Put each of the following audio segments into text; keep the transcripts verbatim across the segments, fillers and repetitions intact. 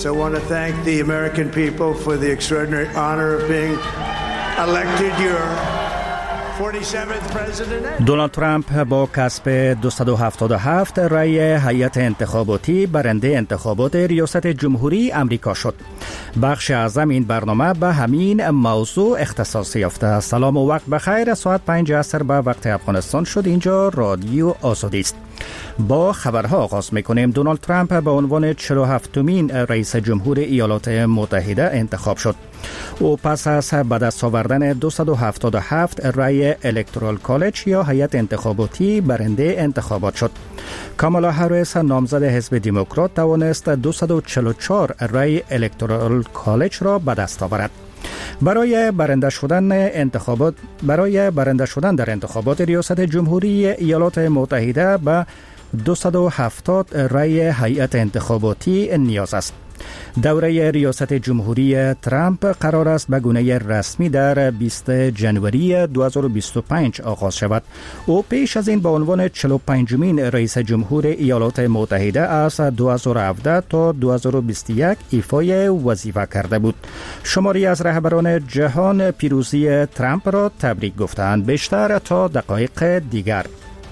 So I want to thank the American people for the extraordinary honor of being elected your forty-seventh president. دونالد ترامپ با کسب دویست و هفتاد و هفت رأی هیئت انتخاباتی برنده انتخابات ریاست جمهوری امریکا شد. بخش اعظم این برنامه به همین موضوع اختصاص یافته. سلام و وقت بخیر. ساعت پنج عصر به وقت افغانستان شد. اینجا رادیو آزادی است. با خبرها آغاز میکنیم. دونالد ترامپ به عنوان چهل و هفتمین رئیس جمهور ایالات متحده انتخاب شد. او پس از به دست آوردن دویست و هفتاد و هفت رأی الکترال کالج یا هیئت انتخاباتی برنده انتخابات شد. کامالا هریس نامزد حزب دموکرات توانست دویست و چهل و چهار رأی الکترال کالج را به دست آورد. برای برنده شدن انتخابات برای برنده شدن در انتخابات ریاست جمهوری ایالات متحده به دویست و هفتاد رأی هیئت انتخاباتی نیاز است. دوره ریاست جمهوری ترامپ قرار است به گونه رسمی در بیستم ژانویه دو هزار و بیست و پنج آغاز شود. او پیش از این به عنوان چهل و پنجمین رئیس جمهور ایالات متحده از دو هزار و هفده تا دو هزار و بیست و یک ایفای وظیفه کرده بود. شماری از رهبران جهان پیروزی ترامپ را تبریک گفتند. بیشتر تا دقایق دیگر.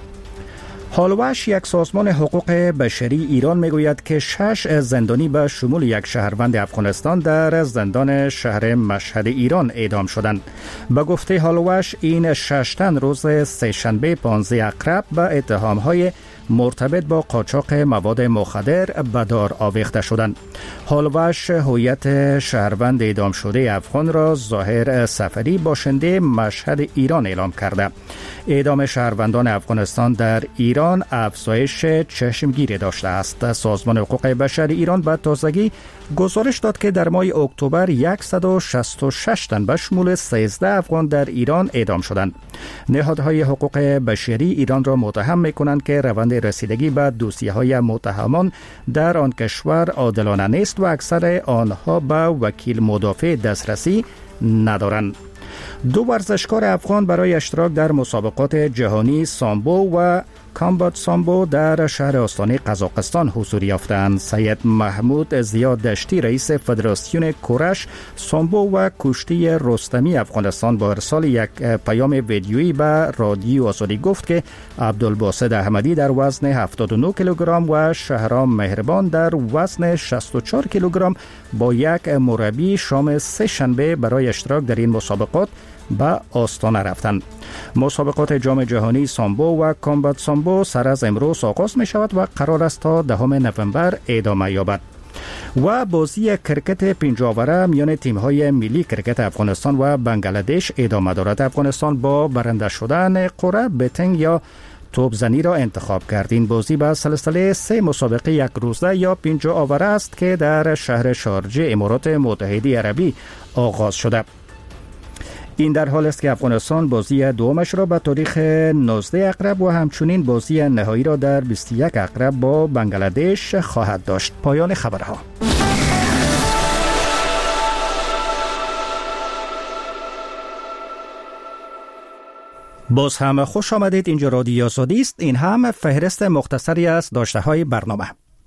هالوش، یک سازمان حقوق بشری ایران، میگوید که شش زندانی به شمول یک شهروند افغانستان در زندان شهر مشهد ایران اعدام شدند. به گفته هالوش این شش تن روز سه‌شنبه پانزده اکتبر به اتهام‌های مرتبط با قاچاق مواد مخدر به دار آویخته شدند. هالوش هویت شهروند اعدام شده افغان را ظاهر سفری باشنده مشهد ایران اعلام کرده. اعدام شهروندان افغانستان در ایران افزایش چشمگیری داشته است. سازمان حقوق بشر ایران به تازگی گزارش داد که در ماه اکتبر صد و شصت و شش تن به شمول سیزده افغان در ایران اعدام شدند. نهادهای حقوق بشری ایران را متهم می‌کنند که روند رسیدگی به دوسیه‌های متهمان در آن کشور عادلانه نیست و اکثر آنها به وکیل مدافع دسترسی ندارند. دو ورزشکار افغان برای اشتراک در مسابقات جهانی سامبو و کامبات سامبو در شهر آستانه قزاقستان حضور یافتند. سید محمود زیاد دشتی، رئیس فدراسیون کورش سامبو و کشتی رستمی افغانستان، با ارسال یک پیام ویدیویی به رادیو آزادی گفت که عبدالباسط احمدی در وزن هفتاد و نه کیلوگرم و شهرام مهربان در وزن شصت و چهار کیلوگرم با یک مربی شام سه شنبه برای اشتراک در این مسابقات به آستانه رفتند. مسابقات جام جهانی سامبو و کامبات سامبو سر از امروز آغاز می شود و قرار است تا دهم نوامبر ادامه یابد. و بازی کرکت پنجاوره میان تیم‌های ملی کرکت افغانستان و بنگلادش ادامه دارد. افغانستان با برنده شدن قرعه بتنگ یا توپزنی را انتخاب کرد. این بازی به سلسله سه مسابقه یک روزه یا پنجاوره است که در شهر شارجه امارات متحده عربی آغاز شده. این در حال است که افغانستان بازی دومش را به تاریخ نوزده اکتبر و همچنین بازی نهایی را در بیست و یک اکتبر با بنگلادش خواهد داشت. پایان خبرها. باز هم خوش آمدید. اینجا رادیو آزادی است. این هم فهرست مختصری از داشته‌های برنامه.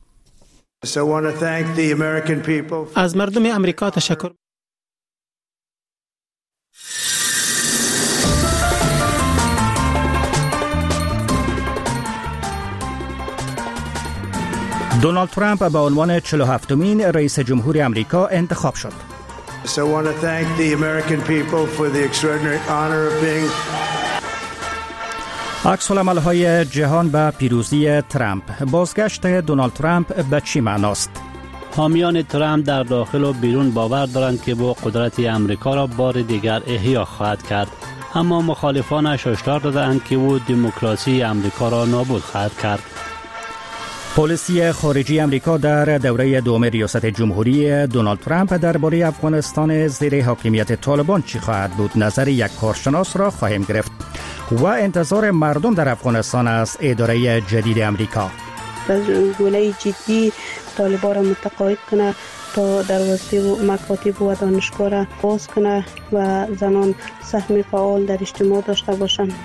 از مردم امریکا تشکر. دونالد ترامپ به عنوان چهل و هفتمین رئیس جمهور امریکا انتخاب شد. So I want to thank the American people for the extraordinary honor of being عکس‌العمل‌های جهان به پیروزی ترامپ. بازگشت دونالد ترامپ به چی معناست؟ حامیان ترامپ در داخل و بیرون باور دارند که با قدرت امریکا را بار دیگر احیا خواهد کرد، اما مخالفانش هشدار دادند که او دموکراسی امریکا را نابود خواهد کرد. پالیسی خارجی امریکا در دوره دوم ریاست جمهوری دونالد ترامپ درباره افغانستان زیر حاکمیت طالبان چی خواهد بود؟ نظر یک کارشناس را خواهیم گرفت. و انتظار مردم در افغانستان از اداره جدید امریکا. از گونه جدی طالبان را متقاعد کنه تا دروازه و مکاتب و دانشگاه را باز کنه و زنان سهم فعال در اجتماع داشته باشند.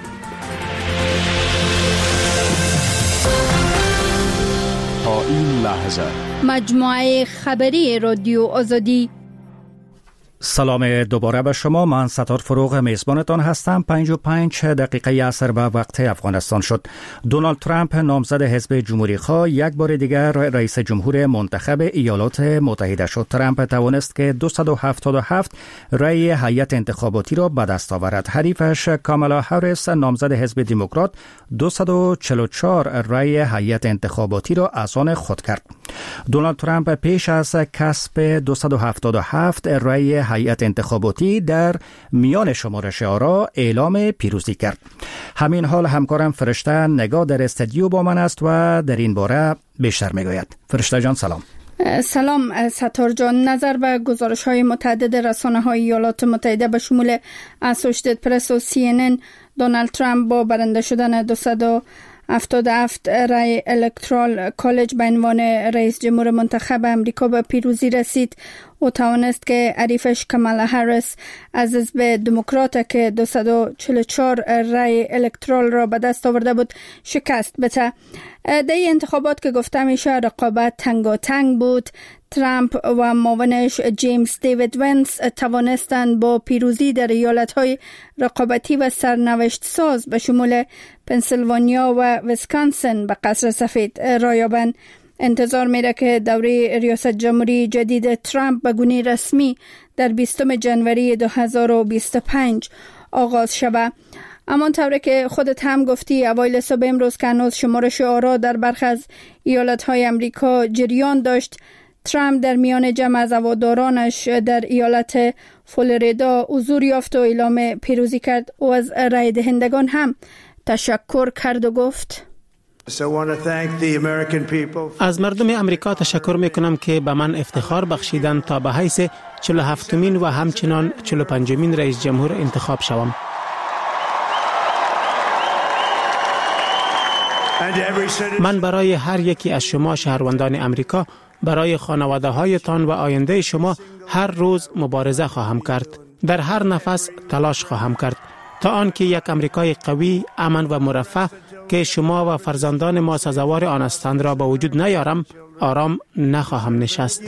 تا این لحظه. مجموعه خبری رادیو آزادی. سلام دوباره به شما. من ستار فروغ میزبانتان هستم. پنج و پنج دقیقه عصر به وقت افغانستان شد. دونالد ترامپ نامزد حزب جمهوری خواه یک بار دیگر رئیس جمهور منتخب ایالات متحده شد. ترامپ توانست که دویست و هفتاد و هفت رأی هیئت انتخاباتی را به دست آورد. حریفش کامالا هریس نامزد حزب دموکرات دویست و چهل و چهار رأی هیئت انتخاباتی را از آن خود کرد. دونالد ترامپ پیش از کسب دویست و هفتاد و هفت رأی هیئت انتخاباتی در میان شمارش آرا اعلام پیروزی کرد. همین حال همکارم فرشته نگاه در استودیو با من است و در این باره بیشتر میگوید. فرشته جان سلام. سلام ستار جان. نظر به گزارش های متعدد رسانه های ایالات متحده به شمول اسوشیتد پرس و سی ان ان، دونالد ترامپ با برنده شدن دویست و هفتاد و هفت رای الکترال کالج به عنوان رئیس جمهور منتخب امریکا به پیروزی رسید. او توانست که حریفش کامالا هریس از حزب دموکرات که دویست و چهل و چهار رای الکترال را به دست آورده بود شکست بده. در این انتخابات که گفته میشه رقابت تنگاتنگ بود. ترامپ و معاونش جیمز دیوید ونس توانستند با پیروزی در ایالت‌های رقابتی و سرنوشت ساز به شمول پنسیلوانیا و ویسکانسن به قصر سفید راه یابند. انتظار میره که دوره ریاست جمهوری جدید ترامپ به گونه رسمی در بیستم ژانویه دو هزار و بیست و پنج آغاز شود. اما طوری که خودت هم گفتی اوایل صبح امروز که هنوز شمارش آرا در برخی از ایالت‌های امریکا جریان داشت، ترامپ در میان جمع از هوادارانش در ایالت فلوریدا حضور یافت و اعلام پیروزی کرد. او از رای دهندگان هم تشکر کرد و گفت: از مردم امریکا تشکر میکنم که به من افتخار بخشیدن تا به حیث چهل و هفتمین و همچنان چهل و پنجمین رئیس جمهور انتخاب شوم. من برای هر یکی از شما شهروندان امریکا، برای خانواده هایتان و آینده شما هر روز مبارزه خواهم کرد. در هر نفس تلاش خواهم کرد تا آنکه یک امریکای قوی، امن و مرفه که شما و فرزندان ما سزاوار آن هستند را به وجود نیارم، آرام نخواهم نشست.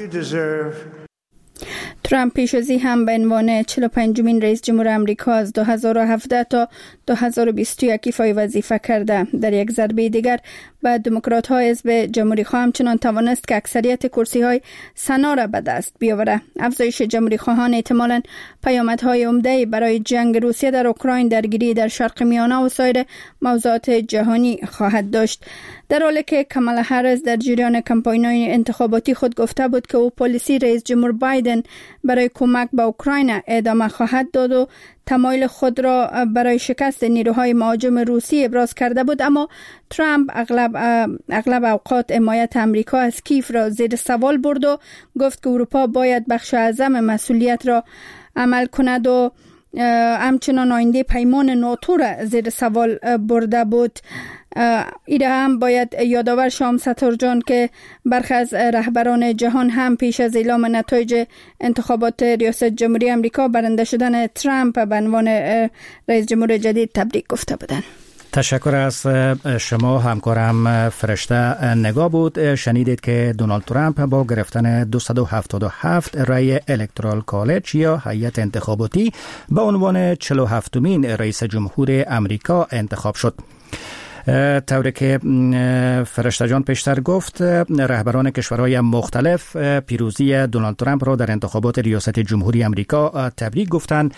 ترامپ پیش از این هم به عنوان چهل و پنجمین رئیس جمهور امریکا از دو هزار و هفده تا دو هزار و بیست و یک ایفای وظیفه کرده. در یک ضربه دیگر به دموکرات های حزب جمهوری خواه همچنان توانست که اکثریت کرسی های سنا را به دست بیاوره. افزایش جمهوری خواهان احتمالاً پیامدهای عمده برای جنگ روسیه در اوکراین، درگیری در شرق میانه و سایر موضوعات جهانی خواهد داشت. در حالی که کامالا هریس در جریان کمپاین‌های انتخاباتی خود گفته بود که او پالیسی رئیس جمهور بایدن برای کمک به اوکراین ادامه خواهد داد و تمایل خود را برای شکست نیروهای مهاجم روسی ابراز کرده بود، اما ترامپ اغلب اغلب اوقات حمایت امریکا از کیف را زیر سوال برد و گفت که اروپا باید بخش اعظم مسئولیت را عمل کند و همچنان آینده پیمان ناتو را زیر سوال برده بود. ایره هم باید یادآور شام ستار جان که برخی از رهبران جهان هم پیش از اعلام نتایج انتخابات ریاست جمهوری امریکا برنده شدن ترامپ به عنوان رئیس جمهور جدید تبریک گفته بودند. تشکر از شما همکارم فرشته نگاه بود. شنیدید که دونالد ترامپ با گرفتن دویست و هفتاد و هفت رای الکترال کالج یا هیئت انتخاباتی به عنوان چهل و هفتمین رئیس جمهور امریکا انتخاب شد. طوری که فرشته جان پیشتر گفت، رهبران کشورهای مختلف پیروزی دونالد ترامپ را در انتخابات ریاست جمهوری امریکا تبریک گفتند.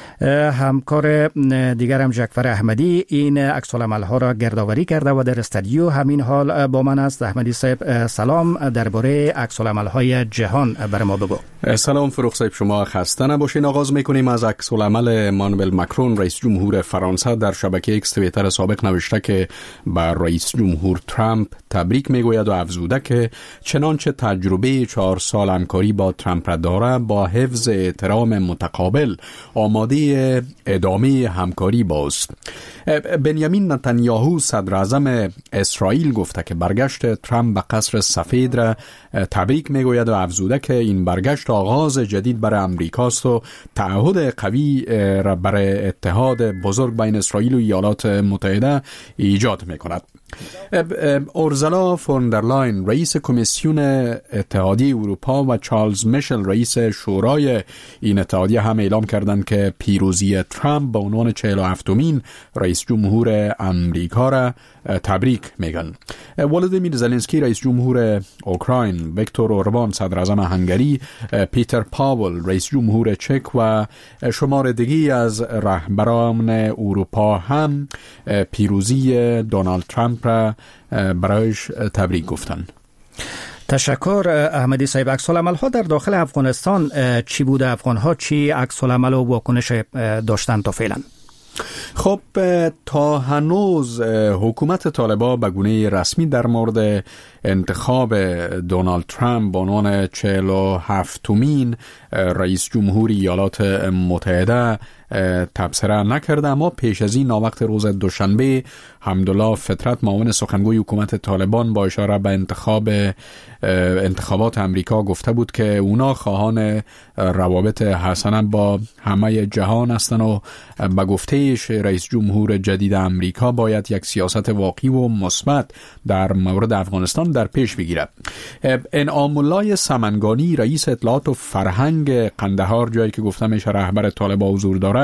همکار دیگرم جعفر احمدی این عکس العمل ها را گردآوری کرده و در استودیو همین حال با من است. احمدی صاحب سلام، درباره عکس العمل های جهان بر ما بگو. سلام فروغ صاحب، شما خسته نباشین. آغاز میکنیم از عکس العمل امانوئل ماکرون رئیس جمهور فرانسه. در شبکه ایکس توییتر سابق نوشته که بر رئیس جمهور ترامپ تبریک میگوید و افزوده که چنانچه تجربه چهار سال همکاری با ترامپ را داره، با حفظ احترام متقابل آماده برای ادامه همکاری باست. بنیامین نتانیاهو صدر اعظم اسرائیل گفته که برگشت ترامپ به قصر سفید را تبریک میگوید و افزوده که این برگشت آغاز جدید برای امریکاست و تعهد قوی را برای اتحاد بزرگ بین اسرائیل و ایالات متحده ایجاد میکند. اورزالا فون در لاین رئیس کمیسیون اتحادیه اروپا و چارلز میشل رئیس شورای این اتحادیه هم اعلام کردند که پیروزی ترامپ به عنوان چهل و هفتمین رئیس جمهور امریکا را تبریک میگن. ولادیمیر زلنسکی رئیس جمهور اوکراین، ویکتور اوربان صدر اعظم هنگری، پیتر پاول رئیس جمهور چک و شمار دیگری از رهبران اروپا هم پیروزی دونالد ترامپ را برایش تبریک گفتند. تشکر احمدی صاحب. عکس العمل ها در داخل افغانستان چی بوده؟ افغان ها چی عکس العمل و واکنش داشتن تا فعلا؟ خب تا هنوز حکومت طالبان به گونه رسمی در مورد انتخاب دونالد ترامپ به عنوان چهل و هفتمین رئیس جمهور ایالات متحده تبصره نکرده، اما پیش از این وقت روز دوشنبه حمدالله فطرت معاون سخنگوی حکومت طالبان با اشاره به انتخاب انتخابات امریکا گفته بود که اونا خواهان روابط حسنه با همه جهان هستند و به گفتهش رئیس جمهور جدید امریکا باید یک سیاست واقعی و مثبت در مورد افغانستان در پیش بگیرد. انعام الله سمنگانی رئیس اطلاعات و فرهنگ قندهار، جایی که گفتم میشه رهبر طالبان حضور داره،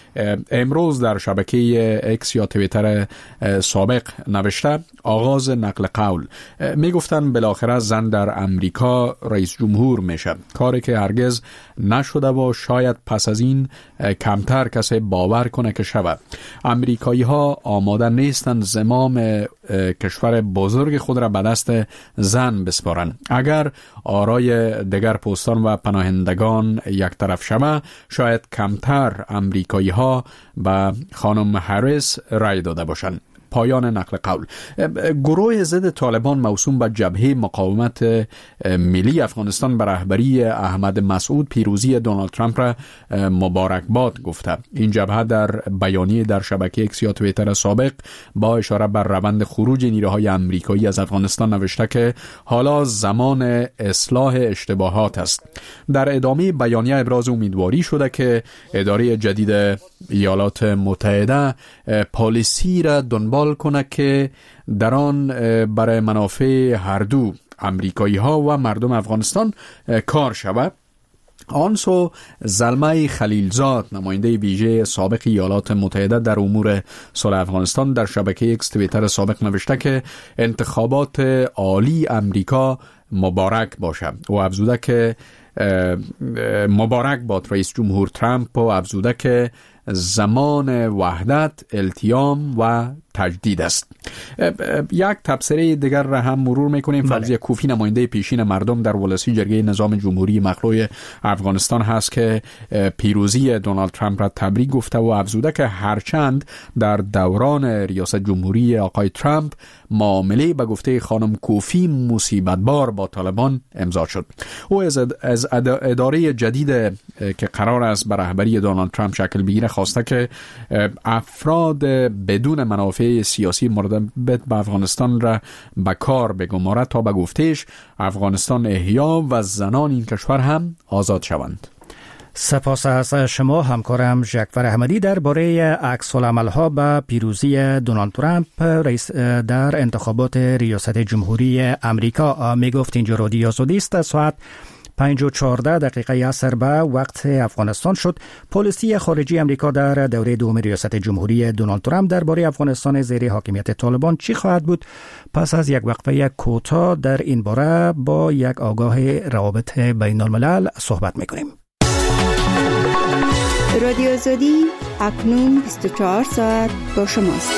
امروز در شبکه اکس یا توییتر سابق نوشته آغاز نقل قول. میگفتن بالاخره زن در امریکا رئیس جمهور میشه، کاری که هرگز نشده و شاید پس از این کمتر کسی باور کنه که شود. امریکایی ها آماده نیستند زمام کشور بزرگ خود را به دست زن بسپارند. اگر آرای دیگر پوستان و پناهندگان یک طرف شود، شاید کمتر امریکایی ها به خانم هریس رای داده باشند. پایان نقل قول. گروه ضد طالبان موسوم به جبهه مقاومت ملی افغانستان به رهبری احمد مسعود پیروزی دونالد ترامپ را مبارکباد گفته. این جبهه در بیانیه در شبکه اکس یا توییتر سابق با اشاره بر روند خروج نیروهای امریکایی از افغانستان نوشته که حالا زمان اصلاح اشتباهات است. در ادامه بیانیه ابراز امیدواری شده که اداره جدید ایالات متحده پالیسی را دنبال کنه که در آن برای منافع هر دو امریکایی ها و مردم افغانستان کار شود. آنسو زلمه خلیلزاد نماینده ویژه سابق ایالات متحده در امور صلح افغانستان در شبکه اکس توییتر سابق نوشته که انتخابات عالی امریکا مبارک باشه و افزوده که مبارک باد رئیس جمهور ترامپ و افزوده که زمان وحدت، التیام و تجدید است. یک تبصره دیگر را هم مرور میکنیم. فوزیه کوفی نماینده پیشین مردم در ولسی جرگه نظام جمهوری مخلوع افغانستان هست که پیروزی دونالد ترامپ را تبریک گفته و افزوده که هرچند در دوران ریاست جمهوری آقای ترامپ معامله به گفته خانم کوفی مصیبت بار با طالبان امضا شد، او از اداره جدید که قرار است به رهبری دونالد ترامپ شکل بگیره خواسته که افراد بدون منافع سیاسی مرتبط به افغانستان را به کار بگمارد تا به گفتهش افغانستان احیا و زنان این کشور هم آزاد شوند. سپاس از شما همکارم ژکور احمدی درباره عکس العمل ها به پیروزی دونالد ترامپ رئیس در انتخابات ریاست جمهوری امریکا می گفت. اینجا رادیو آزادی است. ساعت پنج و چهارده دقیقه عصر به وقت افغانستان شد. پالیسی خارجی امریکا در دوره دوم ریاست جمهوری دونالد ترامپ درباره افغانستان زیر حاکمیت طالبان چی خواهد بود؟ پس از یک وقفه کوتاه در این باره با یک آگاه روابط بین الملل صحبت میکنیم. رادیو آزادی اکنون بیست و چهار ساعت با شماست.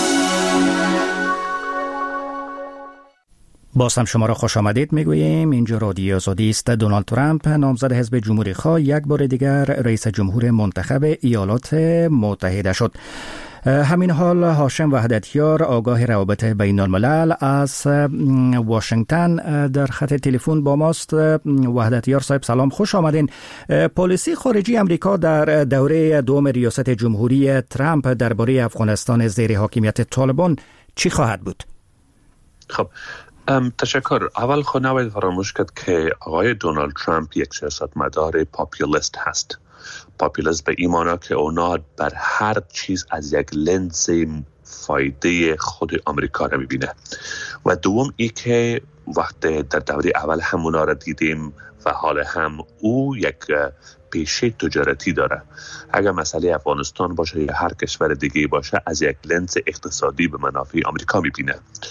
باز هم شما را خوش آمدید میگوییم. اینجا رادیو آزادی است. دونالد ترامپ نامزد حزب جمهوری خواه یک بار دیگر رئیس جمهور منتخب ایالات متحده شد. همین حال هاشم وحدتیار آگاه روابط بین الملل از واشنگتن در خط تلفن با ماست. وحدتیار صاحب سلام، خوش آمدین. پالیسی خارجی امریکا در دوره دوم ریاست جمهوری ترامپ درباره افغانستان زیر حاکمیت طالبان چی خواهد بود؟ خب تشکر. اول خود نباید فراموش کرد که آقای دونالد ترامپ یک سیاستمدار پاپولیست هست. پاپولیست به این معنی که اونا بر هر چیز از یک لنز فایده خود آمریکا را میبینه و دوم ای که وقت در دوره اول همونا را دیدیم و حال هم او یک پیشه تجارتی داره. اگر مسئله افغانستان باشه یا هر کشور دیگه باشه از یک لنز اقتصادی به منافع آمریکا میبینه.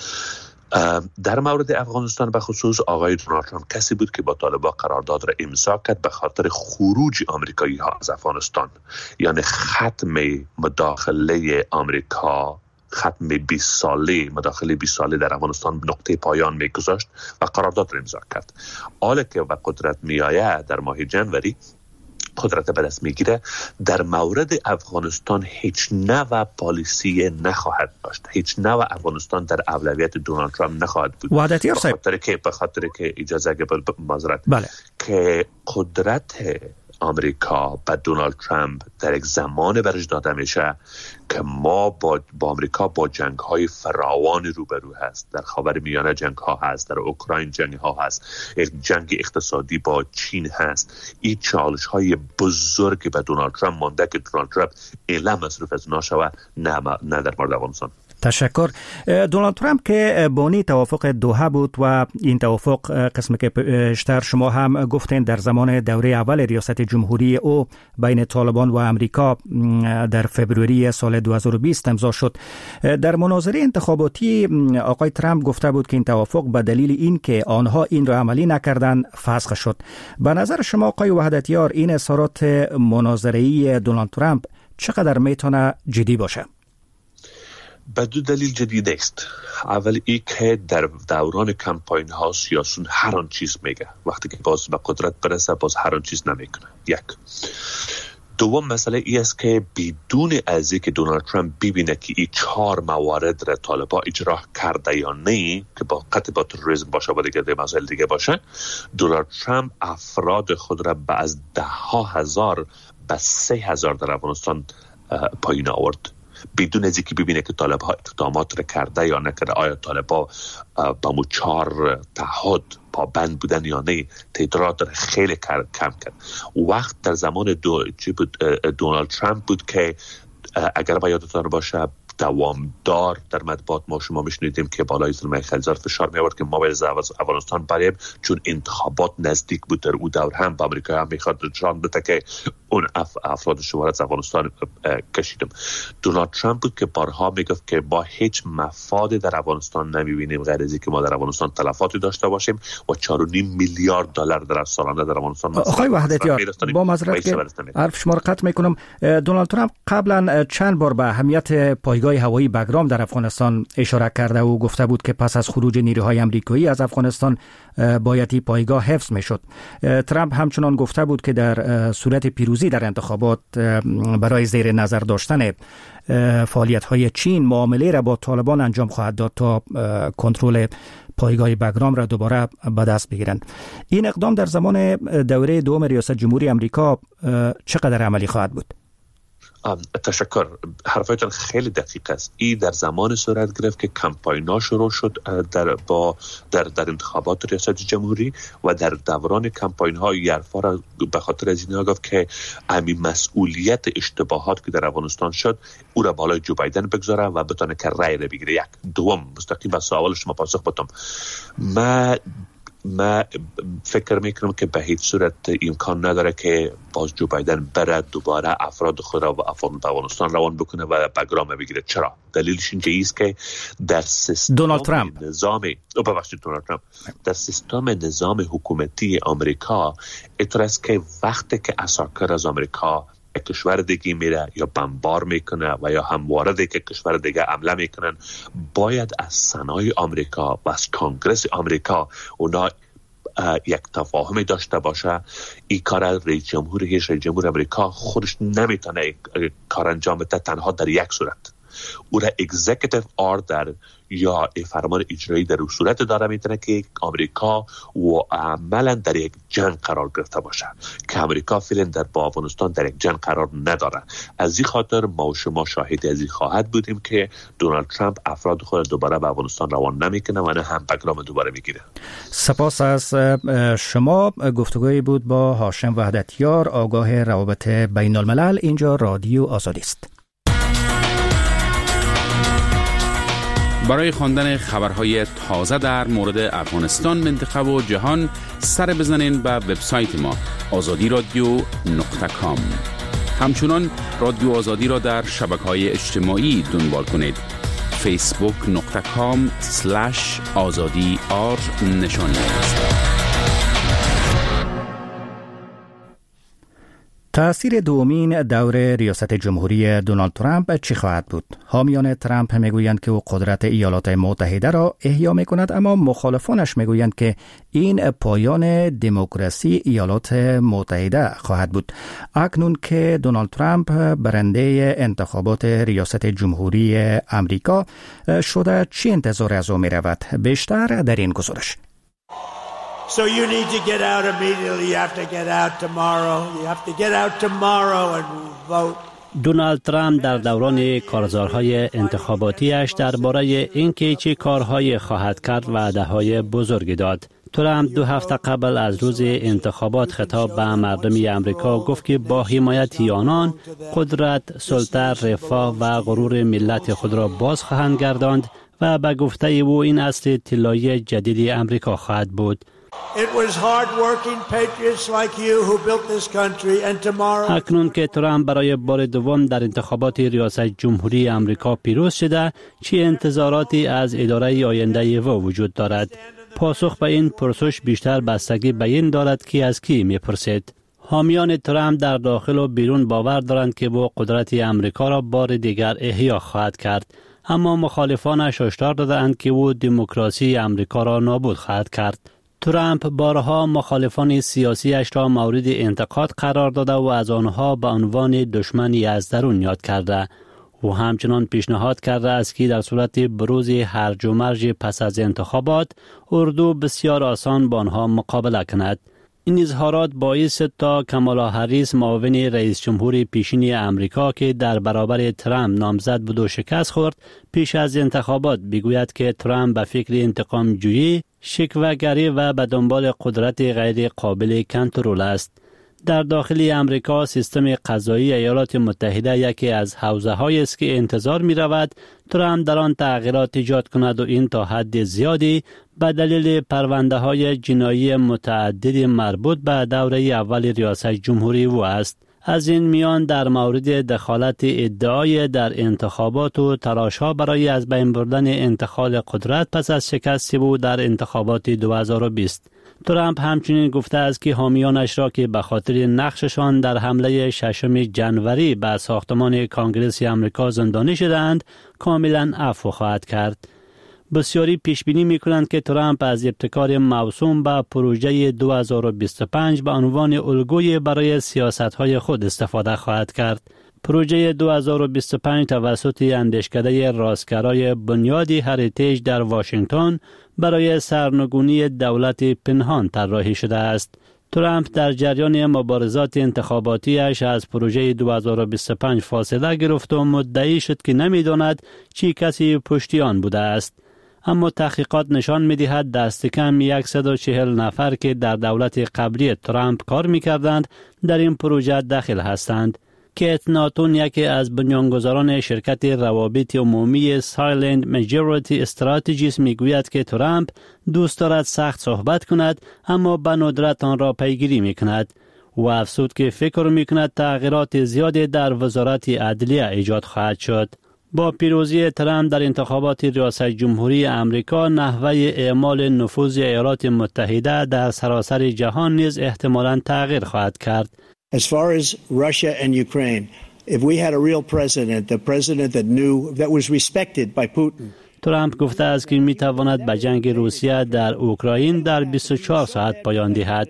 در مورد افغانستان به خصوص آقای دونالد ترامپ کسی بود که با طالبان قرارداد را امضا کرد به خاطر خروج آمریکایی ها از افغانستان، یعنی ختم مداخله آمریکا، ختم بیست ساله مداخله بیست ساله در افغانستان نقطه پایان میگذاشت و قرارداد را امضا کرد. حالا که و قدرت میآید در ماه جنوری قدرت به دست میگیره، در مورد افغانستان هیچ نوع پالیسی نخواهد داشت، هیچ نوع افغانستان در اولویت دونالد ترامپ نخواهد بود. وحدتیار صاحب، به خاطر که به خاطر که اجازه اگه معذرت بله. که قدرت آمریکا به دونالد ترامپ در یک زمان برش داده میشه که ما با, با آمریکا با جنگ های فراوان روبرو هست. در خاورمیانه جنگ ها هست، در اوکراین جنگ ها هست، یک جنگ اقتصادی با چین هست. این چالش های بزرگ به دونالد ترامپ مانده که دونالد ترامپ اعلام مصروف از ناشوه نه, نه در مورد افغانستان. تشکر. دونالد ترامپ که بانی توافق دوحه بود و این توافق قسمی که پیشتر شما هم گفتین در زمان دوره اول ریاست جمهوری او بین طالبان و امریکا در فوریه سال دو هزار و بیست امضا شد. در مناظره انتخاباتی آقای ترامپ گفته بود که این توافق به دلیل این که آنها این را عملی نکردن فسخ شد. به نظر شما آقای وحدتیار این اظهارات مناظره‌ای دونالد ترامپ چقدر میتونه جدی باشه؟ به دو دلیل جدید است. اول ای که در دوران کمپاین ها سیاسون هر آن چیز میگه، وقتی که باز به قدرت برسه باز هر آن چیز نمیکنه. یک. دوم مسئله ای است که بدون از اینکه دونالد ترامپ ببینه که این چهار موارد را طالبان اجرا کرده یا نه، که با قطع با تروریسم باشه و دیگه مسائل دیگه باشه، دونالد ترامپ افراد خود را به از ده ها هزار به سه هزار در افغانستان پایین آورد، بدون از اینکه ببینه که طالب‌ها اقدامات را کرده یا نکرده. آیا طالب‌ها با مو چهار تعهد پابند بودن یا نه؟ تعداد را خیلی کم کرد. وقت در زمان دو دونالد ترامپ بود که اگر با یادتان باشه دوامدار در مطبوعات ما شما میشنیدیم که بالای زلمه خلیزار فشار می آورد که ما باید از افغانستان بریم چون انتخابات نزدیک بود. در او دور هم با امریکا هم میخواد نشان بده که اون اف افراد شما از افغانستان کشیدم. دونالد ترامپ بود که بارها میگفت که با هیچ مفادی در افغانستان نمیبینیم غیر از اینکه ما در افغانستان تلفاتی داشته باشیم و چهار و نیم میلیارد دلار در سالانه در افغانستان. آقای وحدتیار با معذرت که حرف شما را قطع میکنم، دونالد ترامپ قبلا چند بار به اهمیت پایگاه هوایی بگرام در افغانستان اشاره کرده و گفته بود که پس از خروج نیروهای آمریکایی از افغانستان باید این پایگاه حفظ میشد. ترامپ همچنان گفته بود که در صورت پیروزی در انتخابات برای زیر نظر داشتن فعالیت‌های چین معامله را با طالبان انجام خواهد داد تا کنترل پایگاه بگرام را دوباره به دست بگیرند. این اقدام در زمان دوره دوم ریاست جمهوری آمریکا چقدر عملی خواهد بود؟ تشکر. حرفایتان خیلی دقیق است. این در زمان صورت گرفت که کمپاینا شروع شد در با در در انتخابات ریاست جمهوری و در دوران کمپاین ها یرفا را به خاطر از اینها گفت که امی مسئولیت اشتباهات که در افغانستان شد او را بالای جو بایدن بگذاره و بتونه که رای را بگیره. یک. دوم مستقیم به سوال شما پاسخ بدم. ما ما فکر میکنم که به هیچ صورت امکان نداره که باز جو بایدن بره دوباره افراد خود را و افغانستان روان بکنه و بگرام بگیره. چرا؟ دلیلش اینجا است که در سیستم دونالد ترامپ نظام او ببخشید دونالد ترامپ در سیستم نظام حکومتی آمریکا اینطور است که وقتی که عساکر از آمریکا کشور دیگه میره یا بمبار میکنه و یا هم وارد که کشور دیگه حمله میکنن، باید از سنای آمریکا و از کنگرس آمریکا اونا یک تفاهمی داشته باشه. این کار رئیس جمهور رئیس جمهور آمریکا خودش نمیتونه کار انجام بده تنها در یک صورت. او را اگزیکیتیو آردر یا فرمان اجرایی در صورت داره میتونه که آمریکا و عملا در یک جنگ قرار گرفته باشه که آمریکا فعلا در با افغانستان در یک جنگ قرار نداره. از این خاطر ما و شما شاهد از این خواهد بودیم که دونالد ترامپ افراد خود دوباره به افغانستان روان نمیکنه و نه هم بگرام دوباره میگیره. سپاس از شما. گفتگوی بود با هاشم وحدتیار، آگاه روابط بین الملل. اینجا رادیو آزادی است. برای خواندن خبرهای تازه در مورد افغانستان، منطقه و جهان سر بزنین به وبسایت ما آزادی رادیو نقطه کام. همچنان رادیو آزادی را در شبکه‌های اجتماعی دنبال کنید. فیسبوک نقطه کام سلش آزادی آر نشانی است. تأثیر دومین دور ریاست جمهوری دونالد ترامپ چی خواهد بود؟ حامیان ترامپ میگویند که او قدرت ایالات متحده را احیا میکند، اما مخالفانش میگویند که این پایان دموکراسی ایالات متحده خواهد بود. اکنون که دونالد ترامپ برنده انتخابات ریاست جمهوری امریکا شده، چی انتظار از او میرود؟ بیشتر در این گزارش. So you need to get out immediately. You have to get out tomorrow. You have to get out tomorrow and vote. دونالد ترامپ در دوران کارزارهای انتخاباتیش درباره اینکه چه کارهای خواهد کرد وعده‌های بزرگی داد. ترامپ دو هفته قبل از روز انتخابات خطاب به مردم امریکا گفت که با حمایت آنان قدرت، سلطه، رفاه و غرور ملت خود را باز خواهند گرداند و به گفته او این اصل طلایی جدید امریکا خواهد بود. It was hard-working patriots like you who built this country and tomorrow. اکنون که ترامپ برای بار دوم در انتخابات ریاست جمهوری امریکا پیروز شده، چه انتظاراتی از اداره آینده او وجود دارد؟ پاسخ به این پرسش بیشتر بستگی به این دارد که از کی میپرسید. حامیان ترامپ در داخل و بیرون باور دارند که با قدرت امریکا را بار دیگر احیا خواهد کرد، اما مخالفانش هشدار دادند که او دموکراسی امریکا را نابود خواهد کرد. ترامپ بارها مخالفان سیاسیش را مورد انتقاد قرار داده و از آنها به عنوان دشمنی از درون یاد کرده. او همچنان پیشنهاد کرده است که در صورت بروز هرج و مرج پس از انتخابات، اردو بسیار آسان با آنها مقابله کند. این اظهارات باعث تا کامالا هریس، معاون رئیس جمهور پیشین امریکا که در برابر ترامپ نامزد بود و شکست خورد، پیش از انتخابات بگوید که ترامپ به فکر انتقام جویی، شکوه‌گری و به دنبال قدرت غیر قابل کنترل است. در داخل امریکا، سیستم قضایی ایالات متحده یکی از حوزه‌هایی است که انتظار می‌رود ترامپ در آن تغییرات ایجاد کند و این تا حد زیادی به دلیل پرونده‌های جنایی متعدد مربوط به دوره اول ریاست جمهوری او است. از این میان در مورد دخالت ادعای در انتخابات و تلاش‌ها برای از بین بردن انتقال قدرت پس از شکست او در انتخابات دو هزار و بیست. ترامپ همچنین گفته است که حامیانش را که به خاطر نقششان در حمله ششم ژانویه به ساختمان کانگرس آمریکا زندانی شدند، کاملا عفو خواهد کرد. بسیاری پیش بینی می‌کنند که ترامپ از ابتکار موسوم به پروژه دو هزار و بیست و پنج به عنوان الگوی برای سیاست‌های خود استفاده خواهد کرد. پروژه دو هزار و بیست و پنج توسط اندیشکده راستگرای بنیادی هریتیج در واشنگتن برای سرنگونی دولت پنهان طراحی شده است. ترامپ در جریان مبارزات انتخاباتیش از پروژه دو هزار و بیست و پنج فاصله گرفت و مدعی شد که نمی‌داند چی کسی پشتی آن بوده است. اما تحقیقات نشان می‌دهد دست کم صد و چهل نفر که در دولت قبلی ترامپ کار می‌کردند در این پروژه داخل هستند. کیت ناتون، یکی از بنیانگذاران شرکت روابط عمومی سایلنت ماجوریتی استراتژیست، میگوید که ترامپ دوست دارد سخت صحبت کند اما به ندرت آن را پیگیری میکند. و افزود که فکر میکند تغییرات زیادی در وزارت عدلیه ایجاد خواهد شد. با پیروزی ترامپ در انتخابات ریاست جمهوری امریکا، نحوه اعمال نفوذ ایالات متحده در سراسر جهان نیز احتمالاً تغییر خواهد کرد. As far as Russia and Ukraine, if we had a real president, the president that knew, that was respected by Putin. ترامپ گفته است که می تواند به جنگ روسیه در اوکراین در بیست و چهار ساعت پایان دهد.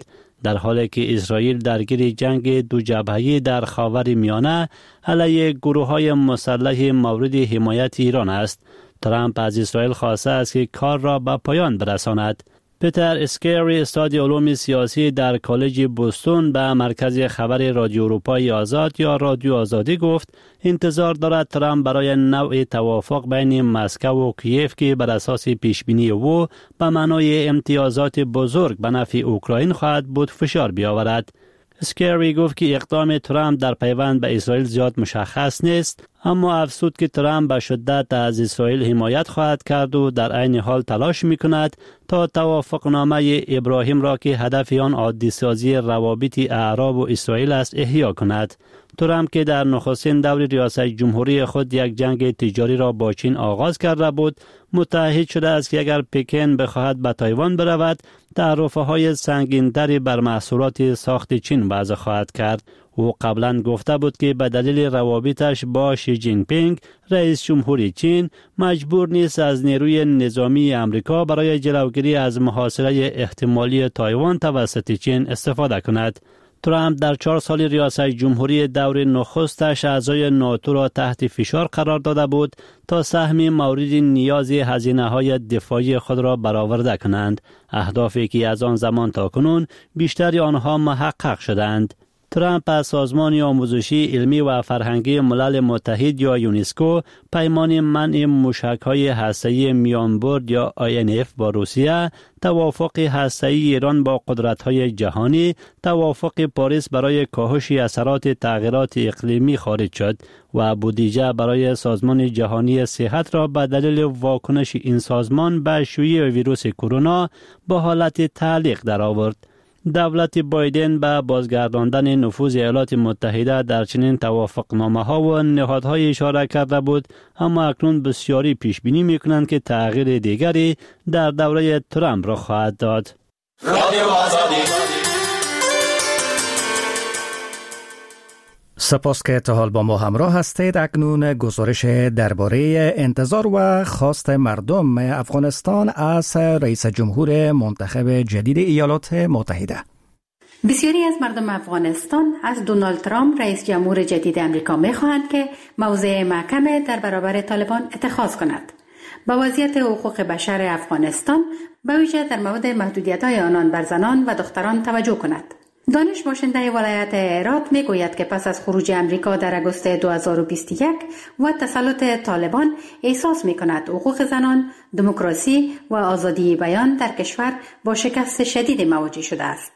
در حالی که اسرائیل درگیر جنگ دو جبهه‌ای در خاور میانه علیه گروه‌های مسلح مورد حمایت ایران است. ترامپ از اسرائیل خواسته است که کار را به پایان برساند. پیتر اسکری استاد علوم سیاسی در کالج بوستون به مرکز خبر رادیو اروپای آزاد یا رادیو آزادی گفت انتظار دارد ترامپ برای نوع توافق بین مسکو و کیف که بر اساس پیشبینی او به معنای امتیازات بزرگ به نفع اوکراین خواهد بود فشار بیاورد. اسکری گفت که اقدام ترامپ در پیوند به اسرائیل زیاد مشخص نیست، اما افزود که ترامپ به شدت از اسرائیل حمایت خواهد کرد و در عین حال تلاش می‌کند تا توافقنامه ابراهیم را که هدف آن عادی سازی روابط اعراب و اسرائیل است احیا کند. ترامپ که در نخستین دور ریاست جمهوری خود یک جنگ تجاری را با چین آغاز کرده بود، متعهد شده است که اگر پکن بخواهد به تایوان برود، تعرفه‌های سنگین‌تری بر محصولات ساخت چین وضع خواهد کرد. او قبلا گفته بود که به دلیل روابطش با شی جین پینگ رئیس جمهوری چین مجبور نیست از نیروی نظامی امریکا برای جلوگیری از محاصره احتمالی تایوان توسط چین استفاده کند. ترامپ در چهار سال ریاست جمهوری دور نخستش اعضای ناتو را تحت فشار قرار داده بود تا سهم مورد نیاز هزینه‌های دفاعی خود را برآورده کنند، اهدافی که از آن زمان تا کنون بیشتر آنها محقق شدند. ترامپ از سازمان آموزشی علمی و فرهنگی ملل متحد یا یونسکو پیمان منع موشک‌های هسته‌ای میانبرد یا آی ان اف با روسیه، توافق هسته‌ای ایران با قدرت‌های جهانی، توافق پاریس برای کاهش اثرات تغییرات اقلیمی خارج شد و بودجه برای سازمان جهانی صحت را به دلیل واکنش این سازمان به شیوع ویروس کرونا به حالت تعلیق درآورد. دولت بایدن به بازگرداندن نفوذ ایالات متحده در چنین توافقنامه‌ها و نهادهای اشاره کرده بود، اما اکنون بسیاری پیش بینی می‌کنند که تغییر دیگری در دوره ترامپ را خواهد داد. سپاس که تا حال با ما همراه هستید. اکنون گزارش درباره انتظار و خواست مردم افغانستان از رئیس جمهور منتخب جدید ایالات متحده. بسیاری از مردم افغانستان از دونالد ترامپ رئیس جمهور جدید امریکا می‌خواهند که موضع محکم در برابر طالبان اتخاذ کند. با وضعیت حقوق بشر افغانستان به ویژه در مورد محدودیت‌های آنان بر زنان و دختران توجه کند. دانش باشنده ولایت هرات می گوید که پس از خروج امریکا در اگوست دو هزار و بیست و یک و تسلط طالبان احساس می کند حقوق زنان، دموکراسی و آزادی بیان در کشور با شکست شدید مواجه شده است.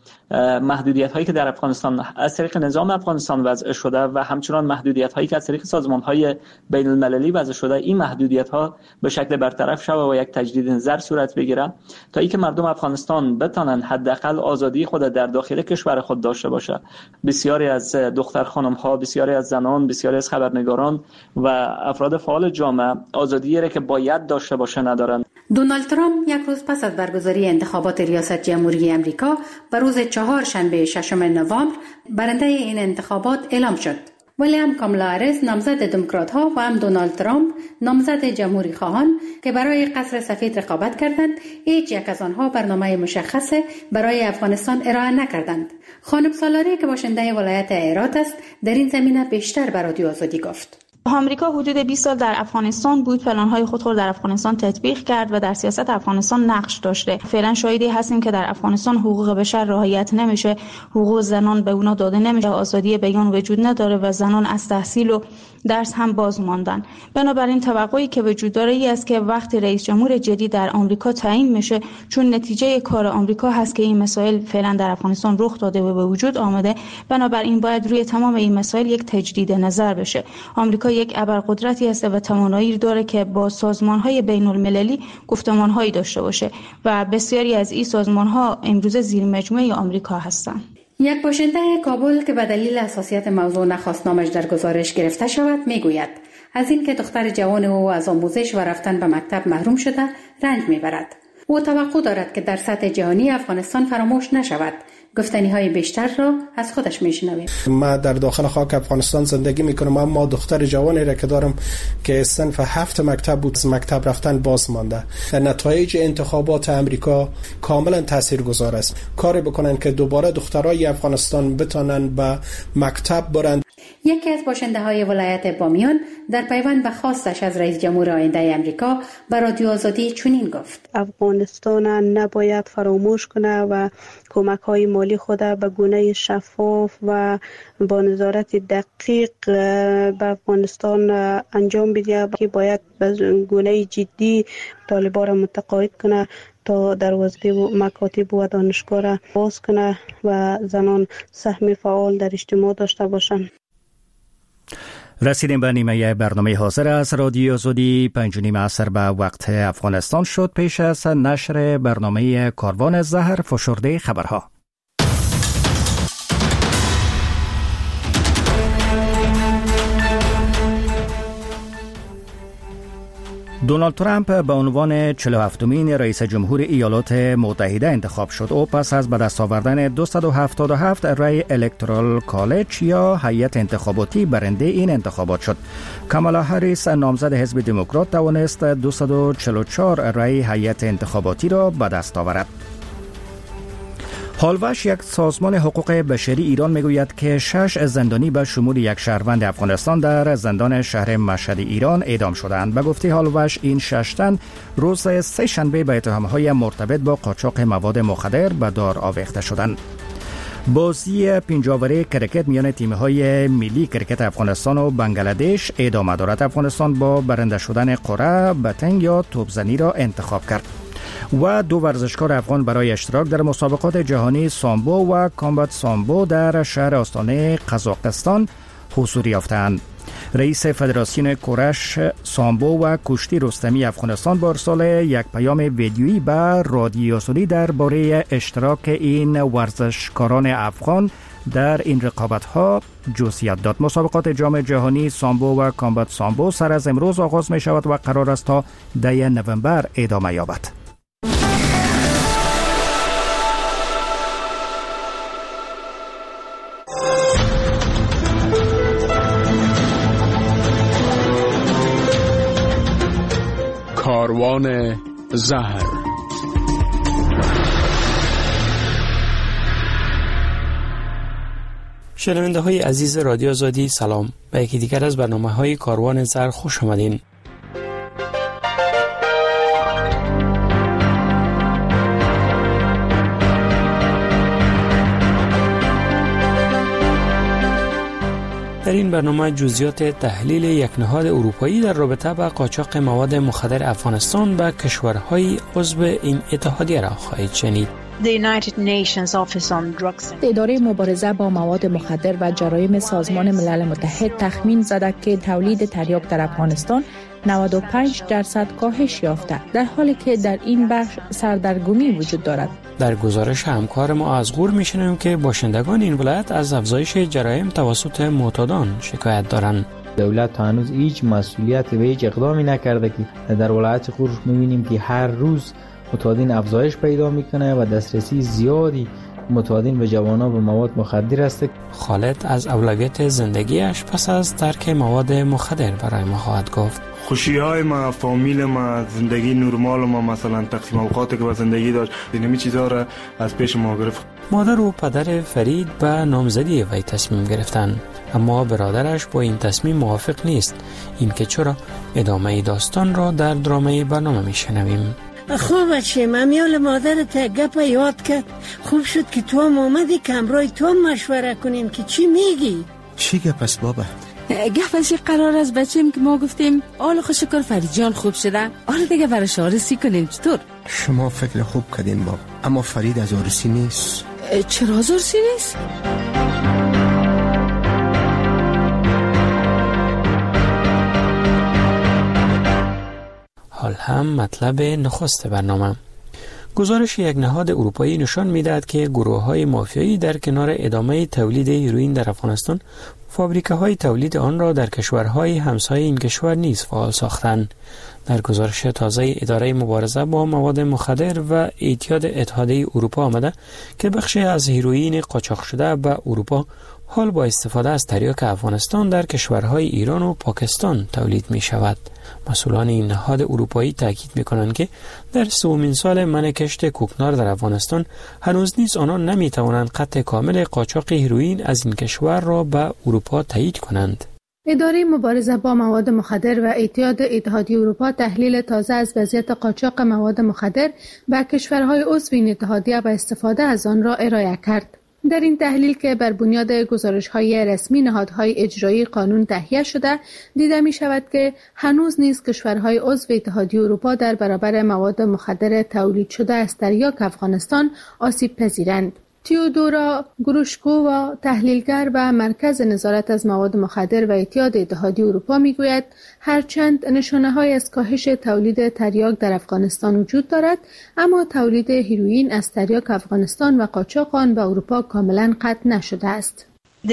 محدودیت هایی که در افغانستان از طریق نظام افغانستان وضع شده و همچنان محدودیت هایی که از طریق سازمان های بین المللی وضع شده، این محدودیت ها به شکل برطرف شود و یک تجدید نظر صورت بگیرد تا اینکه مردم افغانستان بتوانند حداقل آزادی خود در داخل کشور خود داشته باشند. بسیاری از دختر خانم ها، بسیاری از زنان، بسیاری از خبرنگاران و افراد فعال جامعه آزادی را که باید داشته باشند ندارند. دونالد ترامپ یک روز پس از برگزاری انتخابات ریاست جمهوری امریکا بر روز چهارشنبه ششم نوامبر برنده این انتخابات اعلام شد. ولی هم کامالا هریس نامزد دموکرات ها و هم دونالد ترامپ نامزد جمهوری خواهان که برای قصر سفید رقابت کردند، هیچ یک از آنها برنامه مشخص برای افغانستان ارائه نکردند. خانم سالاری که باشنده ولایت هرات است در این زمینه بیشتر بر رادیو آزادی گفت. آمریکا حدود بیست سال در افغانستان بود، پلن‌های خود را در افغانستان تطبیق کرد و در سیاست افغانستان نقش داشته. فعلا شاهدی هستیم که در افغانستان حقوق بشر رعایت نمیشه، حقوق زنان به اونا داده نمیشه، آزادی بیان وجود نداره و زنان از تحصیل و درس هم باز ماندن. بنابراین توقعی که وجود داره ای است که وقتی رئیس جمهور جدید در آمریکا تعیین میشه، چون نتیجه کار آمریکا هست که این مسائل فعلا در افغانستان رخ داده و به وجود آمده، بنابراین باید روی تمام این مسائل یک تجدید نظر بشه. آمریکا یک ابرقدرتی است و توانایی داره که با سازمان‌های بین‌المللی گفتمان‌هایی داشته باشه و بسیاری از این سازمان‌ها امروز زیر مجموعه آمریکا هستند. یک باشنده کابل که به دلیل حساسیت موضوع نخواست نامش در گزارش گرفته شود میگوید از این که دختر جوان او از آموزش و رفتن به مکتب محروم شده رنج میبرد. او توقع دارد که در سطح جهانی افغانستان فراموش نشود، گفتنی های بیشتر را از خودش میشنویم. ما در داخل خاک افغانستان زندگی میکنم، اما دختر جوانی را که دارم که صنف هفت مکتب بود، از مکتب رفتن باز مانده. نتایج انتخابات امریکا کاملا تاثیرگذار است. کاری بکنن که دوباره دخترای افغانستان بتونن به مکتب برن. یکی از باشنده های ولایت بامیان در پیوند به خواستش از رئیس جمهور آینده امریکا به رادیو آزادی چنین گفت: افغانستان نباید فراموش کنه و کمک های مالی خود به گونه شفاف و با نظارت دقیق به افغانستان انجام بده، که باید به گونه جدی طالبان را متقاعد کنه تا دروازه و مکاتب و دانشگاه را باز کنه و زنان سهم فعال در اجتماع داشته باشند. رسیدیم به نیمه برنامه حاضر از رادیو آزادی. پنج و نیم عصر به وقت افغانستان شد. پیش از نشر برنامه کاروان زهر فشرده خبرها. دونالد ترامپ به عنوان چهل و هفتمین رئیس جمهور ایالات متحده انتخاب شد. او پس از به دست آوردن دویست و هفتاد و هفت رای الکترال کالج یا هیئت انتخاباتی برنده این انتخابات شد. کامالا هریس نامزد حزب دموکرات توانست دویست و چهل و چهار رای هیئت انتخاباتی را به دست آورد. هالوش، یک سازمان حقوق بشری ایران، میگوید که شش زندانی به شمول یک شهروند افغانستان در زندان شهر مشهد ایران اعدام شدند. به گفته هالوش، این شش تن روز سه شنبه به اتهام‌های مرتبط با قاچاق مواد مخدر به دار آویخته شدند. بازی پنجاوره کرکت میان تیم‌های ملی کرکت افغانستان و بنگلادش ادامه دارد. افغانستان با برنده شدن قرعه بتنگ یا توپزنی را انتخاب کرد و دو ورزشکار افغان برای اشتراک در مسابقات جهانی سامبو و کامبات سامبو در شهر آستانه قزاقستان حضور یافتند. رئیس فدراسیون کورش سامبو و کشتی رستمی افغانستان با ارسال یک پیام ویدیویی به رادیو آزادی درباره اشتراک این ورزشکاران افغان در این رقابت‌ها جزئیات داد. مسابقات جام جهانی سامبو و کامبات سامبو سر از امروز آغاز می شود و قرار است تا ده نوامبر ادامه یابد. کاروان زهر. شنونده های عزیز رادیو آزادی، سلام. به یکی دیگر از برنامه های کاروان زهر خوش آمدین. در این برنامه جزئیات تحلیل یک نهاد اروپایی در رابطه با قاچاق مواد مخدر افغانستان به کشورهای عضو این اتحادیه را خواهید شنید. اداره مبارزه با مواد مخدر و جرایم سازمان ملل متحد تخمین زده که تولید تریاک در افغانستان نود و پنج درصد کاهش یافته، در حالی که در این بخش سردرگمی وجود دارد. در گزارش همکار ما از غور میشنویم که باشندگان این ولایت از افزایش جرایم توسط معتادان شکایت دارند. دولت تا هنوز هیچ مسئولیت و هیچ اقدامی نکرده که در ولایت غور می‌بینیم که هر روز معتادین افزایش پیدا میکنه و دسترسی زیادی معتادین و جوانان به مواد مخدر است. خالد از اولویت زندگیش پس از ترک مواد مخدر برای ما خواهد گفت. خوشی های ما، فامیل ما، زندگی نرمال ما، مثلا تقسیم اوقاتی که با زندگی داشت، اینمی چیزا را از پیش ما گرفت. مادر و پدر فرید به نامزدی وی تصمیم گرفتند، اما برادرش با این تصمیم موافق نیست. این که چرا؟ ادامه داستان را در درامه برنامه میشنویم. خوب چیم امیال مادرت گپ یاد کرد. خوب شد که تو هم آمدی که همراه تو هم مشوره کنیم که چی میگی. چی گپ است بابا؟ گپ از قرار از بچیم که ما گفتیم آل خوش شکر فرید جان خوب شده، آل دیگه براش آرسی کنیم. چطور؟ شما فکر خوب کردین بابا، اما فرید از آرسی نیست. چرا از آرسی نیست؟ حال هم مطلب نخست برنامه. گزارش یک نهاد اروپایی نشان می‌دهد که گروه‌های مافیایی در کنار ادامه تولید هیروئین در افغانستان، فابریکه‌های تولید آن را در کشورهای همسایه این کشور نیز فعال ساختند. در گزارش تازه اداره مبارزه با مواد مخدر و اعتیاد اتحادیه اروپا آمده که بخشی از هیروئین قاچاق شده به اروپا حال با استفاده از تریاک افغانستان در کشورهای ایران و پاکستان تولید می شود. مسئولان این نهاد اروپایی تاکید می کنند که در سومین سال منع کشت کوکنار در افغانستان هنوز نیز آنان نمی توانند قطع کامل قاچاق هیروئین از این کشور را به اروپا تایید کنند. اداره مبارزه با مواد مخدر و اعتیاد اتحادیه اروپا تحلیل تازه از وضعیت قاچاق مواد مخدر به کشورهای عضو این اتحادیه و استفاده از آن را ارائه کرد. در این تحلیل که بر بنیاد گزارش‌های رسمی نهادهای اجرایی قانون تهیه شده، دیده می‌شود که هنوز نیز کشورهای عضو اتحادیه اروپا در برابر مواد مخدر تولید شده از تریاک افغانستان آسیب پذیرند. تیودورا گروشکووا، تحلیلگر و مرکز نظارت از مواد مخدر و اعتیاد اتحادیه اروپا میگوید هرچند نشانه‌های از کاهش تولید تریاک در افغانستان وجود دارد، اما تولید هیروئین از تریاک افغانستان و قاچاق آن به اروپا کاملا قطع نشده است.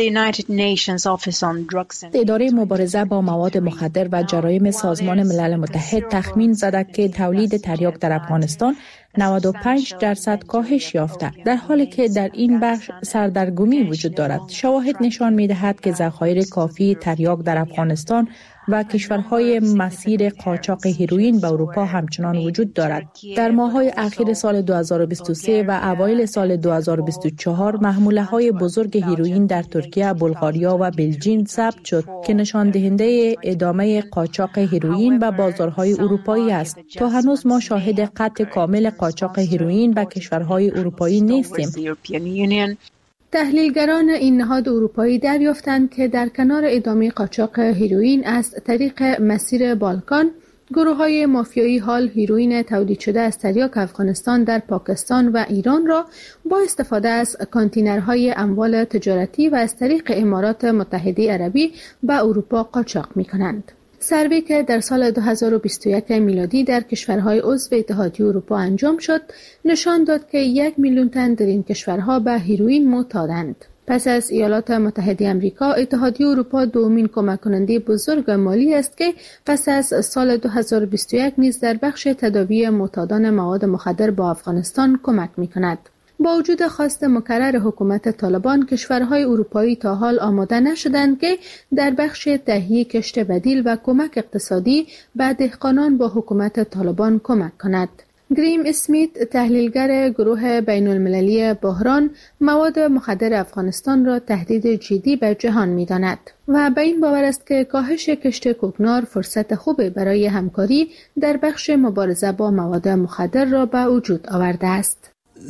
اداره مبارزه با مواد مخدر و جرایم سازمان ملل متحد تخمین زده که تولید تریاک در افغانستان نود و پنج درصد کاهش یافته، در حالی که در این بخش سردرگمی وجود دارد. شواهد نشان می‌دهد که ذخایر کافی تریاک در افغانستان و کشورهای مسیر قاچاق هیروئین به اروپا همچنان وجود دارد. در ماه‌های اخیر سال دو هزار و بیست و سه و اوایل سال دو هزار و بیست و چهار محموله‌های بزرگ هیروئین در ترکیه، بلغاریا و بلژیم ثبت شد که نشان دهنده ادامه قاچاق هیروئین به بازارهای اروپایی است. تا هنوز ما شاهد قطع کامل قاچاق هیروئین به کشورهای اروپایی نیستیم. تحلیلگران این نهاد اروپایی دریافتند که در کنار ادامه قاچاق هیروئین از طریق مسیر بالکان، گروه‌های مافیایی حال هیروئین تولید شده از تریاک افغانستان در پاکستان و ایران را با استفاده از کانتینرهای اموال تجارتی و از طریق امارات متحده عربی به اروپا قاچاق می‌کنند. سروی که در سال دو هزار و بیست و یک میلادی در کشورهای عضو اتحادیه اروپا انجام شد، نشان داد که یک میلیون تن در این کشورها به هیروئین معتادند. پس از ایالات متحده آمریکا، اتحادیه اروپا دومین کمک کننده بزرگ مالی است که پس از سال دو هزار و بیست و یک نیز در بخش تداوی معتادان مواد مخدر با افغانستان کمک می‌کند. با وجود خواست مکرر حکومت طالبان، کشورهای اروپایی تا حال آماده نشدند که در بخش تهیه کشت بدیل و کمک اقتصادی به دهقانان با حکومت طالبان کمک کند. گریم اسمیت، تحلیلگر گروه بین المللی بحران مواد مخدر افغانستان را تهدید جدی به جهان می‌داند و به این باور است که کاهش کشت کوکنار فرصت خوبی برای همکاری در بخش مبارزه با مواد مخدر را به وجود آورده است.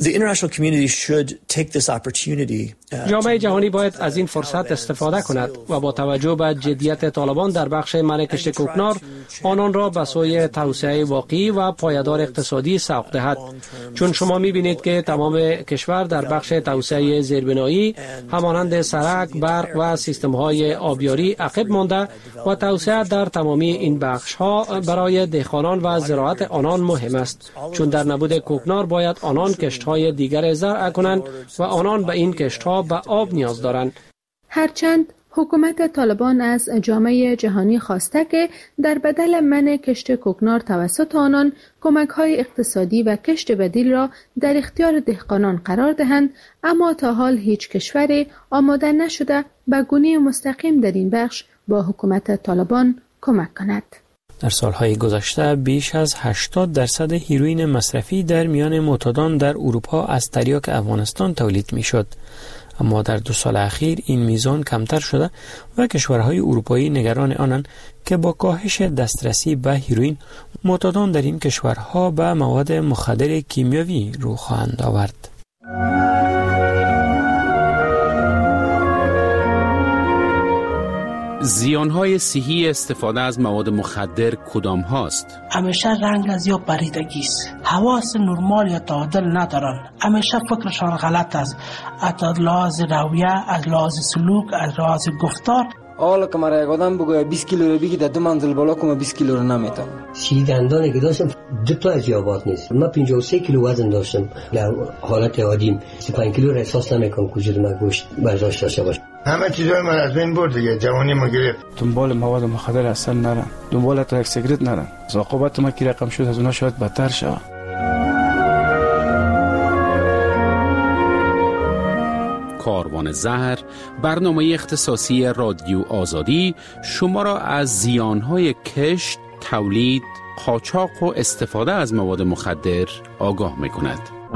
جامعه جهانی باید از این فرصت استفاده کند و با توجه به جدیت طالبان در بخش منع کشت کوکنار، آنان را به سوی توسعه واقعی و پایدار اقتصادی سوق دهد. چون شما می‌بینید که تمام کشور در بخش توسعه زیربنایی همانند سرک، برق و سیستم‌های آبیاری عقب مانده و توسعه در تمامی این بخش‌ها برای دهقانان و زراعت آنان مهم است. چون در نبود کوکنار باید آنان کشت‌های دیگر زرع کنند و آنان به این کشت‌ها به آب نیاز دارند. هرچند حکومت طالبان از جامعه جهانی خواسته که در بدل منع کشت کوکنار توسط آنان کمک‌های اقتصادی و کشت بدیل را در اختیار دهقانان قرار دهند، اما تا حال هیچ کشوری آماده نشده به گونه مستقیم در این بخش با حکومت طالبان کمک کند. در سالهای گذشته بیش از هشتاد درصد هیروئین مصرفی در میان معتادان در اروپا از تریاک افغانستان تولید میشد، اما در دو سال اخیر این میزان کمتر شده و کشورهای اروپایی نگران آنند که با کاهش دسترسی به هیروئین معتادان در این کشورها به مواد مخدر کیمیاوی رو خواهند آورد. زیانهای صحی استفاده از مواد مخدر کدام هاست؟ همیشه رنگ از یا پریدگی است، حواس نرمال یا تعادل ندارن، همیشه فکرشان غلط است، از لحاظ رویه، از لحاظ سلوک، از لحاظ گفتار. حالا که مرا یک آدم بگوید بیست کیلو رو بگی در دو منزل بالا کنم بیست کیلو رو نمیتونم. سی دندانی که داشتم دو تا از یابات نیست. من پنجاه و سه کیلو وزن داشتم. در حالت عادیم سی و پنج کیلو را احساس نمیکنم کجور من گوشت برداشت داشته باشم. همه چیزای من از بین برد دیگه. جوانی ما گرفت. دنبال مواد مخدر اصلا نرم. دنبال تا یک سیگرت نرم. عاقبت ما کی رقم شد از اونها شاید بدتر شود. کاروان زهر، برنامه اختصاصی رادیو آزادی شما را از زیانهای کشت، تولید، قاچاق و استفاده از مواد مخدر آگاه می کند.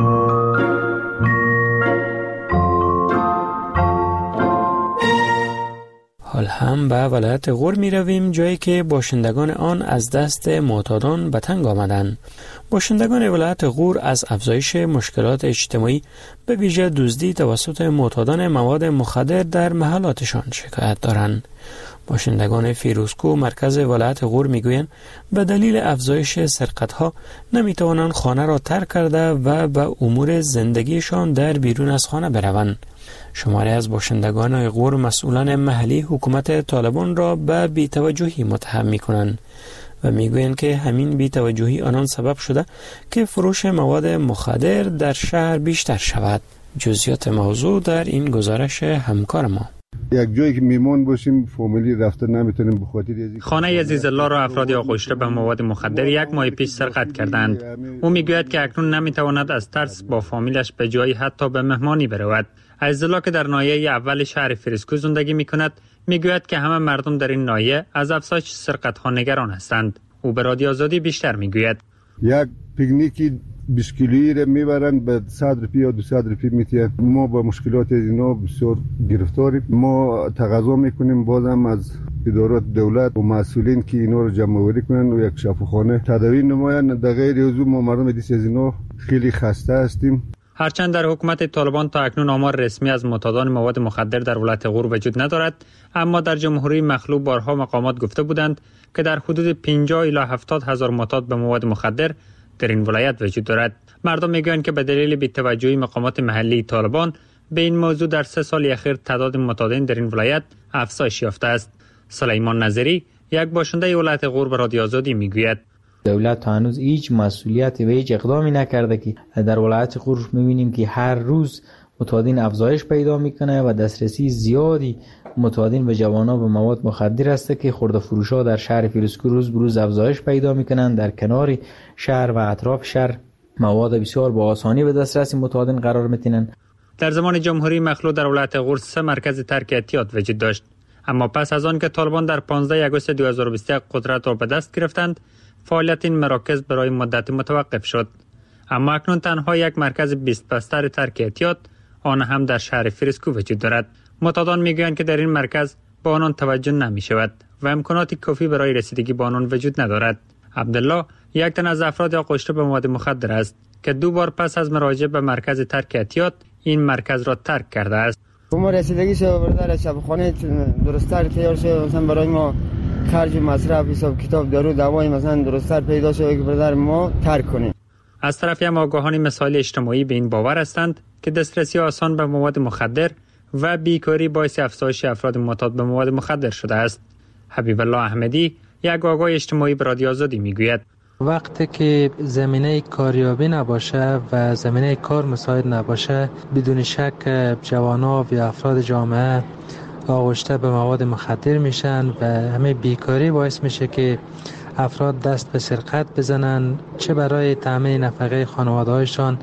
حال هم به ولایت غور می رویم، جایی که باشندگان آن از دست معتادان به تنگ آمدند. باشندگان ولایت غور از افزایش مشکلات اجتماعی به ویژه دزدی توسط معتادان مواد مخدر در محلاتشان شکایت دارند. باشندگان فیروزکو مرکز ولایت غور میگویند به دلیل افزایش سرقت‌ها نمیتوانند خانه را ترک کرده و به امور زندگیشان در بیرون از خانه بروند. شماری از باشندگان غور مسئولان محلی حکومت طالبان را به بی‌توجهی متهم می‌کنند و میگویند که همین بی‌توجهی آنان سبب شده که فروش مواد مخدر در شهر بیشتر شود. جزئیات موضوع در این گزارش همکار ما. یک جایی که میمون باشیم فامیلی رفته نمیتونیم بخاطر خانه عزیز الله را افرادی آغشته به مواد مخدر یک ماه پیش سرقت کردند. او میگوید که اکنون نمیتواند از ترس با فامیلش به جایی حتی به مهمانی برود. عزیز الله که در ناحیه اول شهر فیروزکو زندگی میکند میگوید که همه مردم در این ناحیه از افزایش سرقت ها نگران هستند. او به رادیو آزادی بیشتر میگوید یک پیکنیکی بیست کیلویی را میبرند به صد روپیه یا دویست روپیه میتیه. ما با مشکلات اینا بسیار گرفتاریم. ما تقاضا میکنیم بازم از ادارات دولت و مسئولین که اینا رو جمع آوری کنن و یک شفاخانه تداوی نمایند. در غیر از ما مردم دیس از اینا خیلی خسته هستیم. هرچند در حکومت طالبان تا اکنون آمار رسمی از معتادان مواد مخدر در ولایت غور وجود ندارد، اما در جمهوری مخلوع بارها مقامات گفته بودند که در حدود پنجاه الی هفتاد هزار معتاد به مواد مخدر در این ولایت وجود دارد. مردم میگویند که به دلیل بی‌توجهی مقامات محلی طالبان به این موضوع در سه سال اخیر تعداد معتادین در این ولایت افزایش یافته است. سلیمان نظری، یک باشنده ولایت غور، به رادیو آزادی میگوید دولت تا هنوز هیچ مسئولیتی و هیچ اقدامی نکرده که در ولایت غور می‌بینیم که هر روز معتادین افزایش پیدا میکنه و دسترسی زیادی معتادین به جوانان به مواد مخدر است که خرده فروشا در شهر فیروزکو روز به روز افزایش پیدا میکنن. در کنار شهر و اطراف شهر مواد بسیار با آسانی به دسترس معتادین قرار میتینن. در زمان جمهوری مخلوع در ولایت غور سه مرکز ترک اعتیاد وجود داشت، اما پس از آن که طالبان در پانزده آگوست دو هزار و بیست و یک قدرت را به دست گرفتند، فعالیت این مراکز برای مدت متوقف شد. اما اکنون تنها یک مرکز بیست بستر ترک اعتیاد، آن هم در شهر فیروزکو وجود دارد. معتادان میگویند که در این مرکز به آنان توجه نمی شود و امکانات کافی برای رسیدگی به آنان وجود ندارد. عبدالله یک تن از افراد آغشته به مواد مخدر است که دو بار پس از مراجعه به مرکز ترک اعتیاد این مرکز را ترک کرده است. ما رسیدگی شو برادر شبخانه درست‌تر تیار شد، مثلا برای ما خرج مصرف حساب کتاب دارو دوای مثلا درست‌تر پیدا شد که برادر ما ترک کنیم. از طرفی هم آگاهان مسائل اجتماعی به این باور هستند که دسترسی آسان به مواد مخدر و بیکاری باعث افزایش افراد معتاد به مواد مخدر شده است. حبیب الله احمدی، یک آگاه اجتماعی، به رادیو آزادی میگوید وقتی که زمینه کاریابی نباشه و زمینه کار مساعد نباشه، بدون شک جوانان و افراد جامعه آغشته به مواد مخدر میشن و همه بیکاری باعث میشه که افراد دست به سرقت بزنن، چه برای تامین نفقه خانواده‌هایشان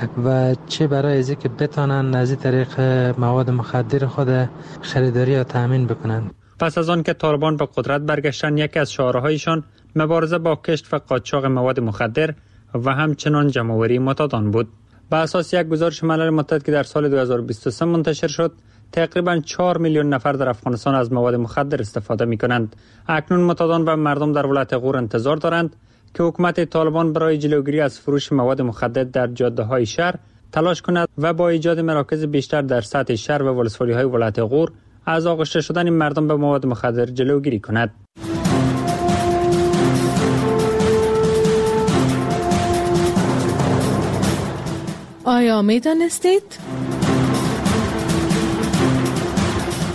و چه برای از اینکه بتونن از طریق مواد مخدر خود خریداری یا تامین بکنن. پس از آن که طالبان به قدرت برگشتن، یکی از شعارهایشان مبارزه با کشت و قاچاق مواد مخدر و همچنان جمع‌آوری معتادان بود. بر اساس یک گزارش ملل متحد که در سال دو هزار و بیست و سه منتشر شد، تقریباً چهار میلیون نفر در افغانستان از مواد مخدر استفاده می‌کنند. اکنون معتادان و مردم در ولایت غور انتظار دارند که حکومت طالبان برای جلوگیری از فروش مواد مخدر در جاده‌های شهر تلاش کند و با ایجاد مراکز بیشتر در سطح شهر و ولسوالی‌های ولایت غور از آغشته شدن مردم به مواد مخدر جلوگیری کند. آیا می دانستید؟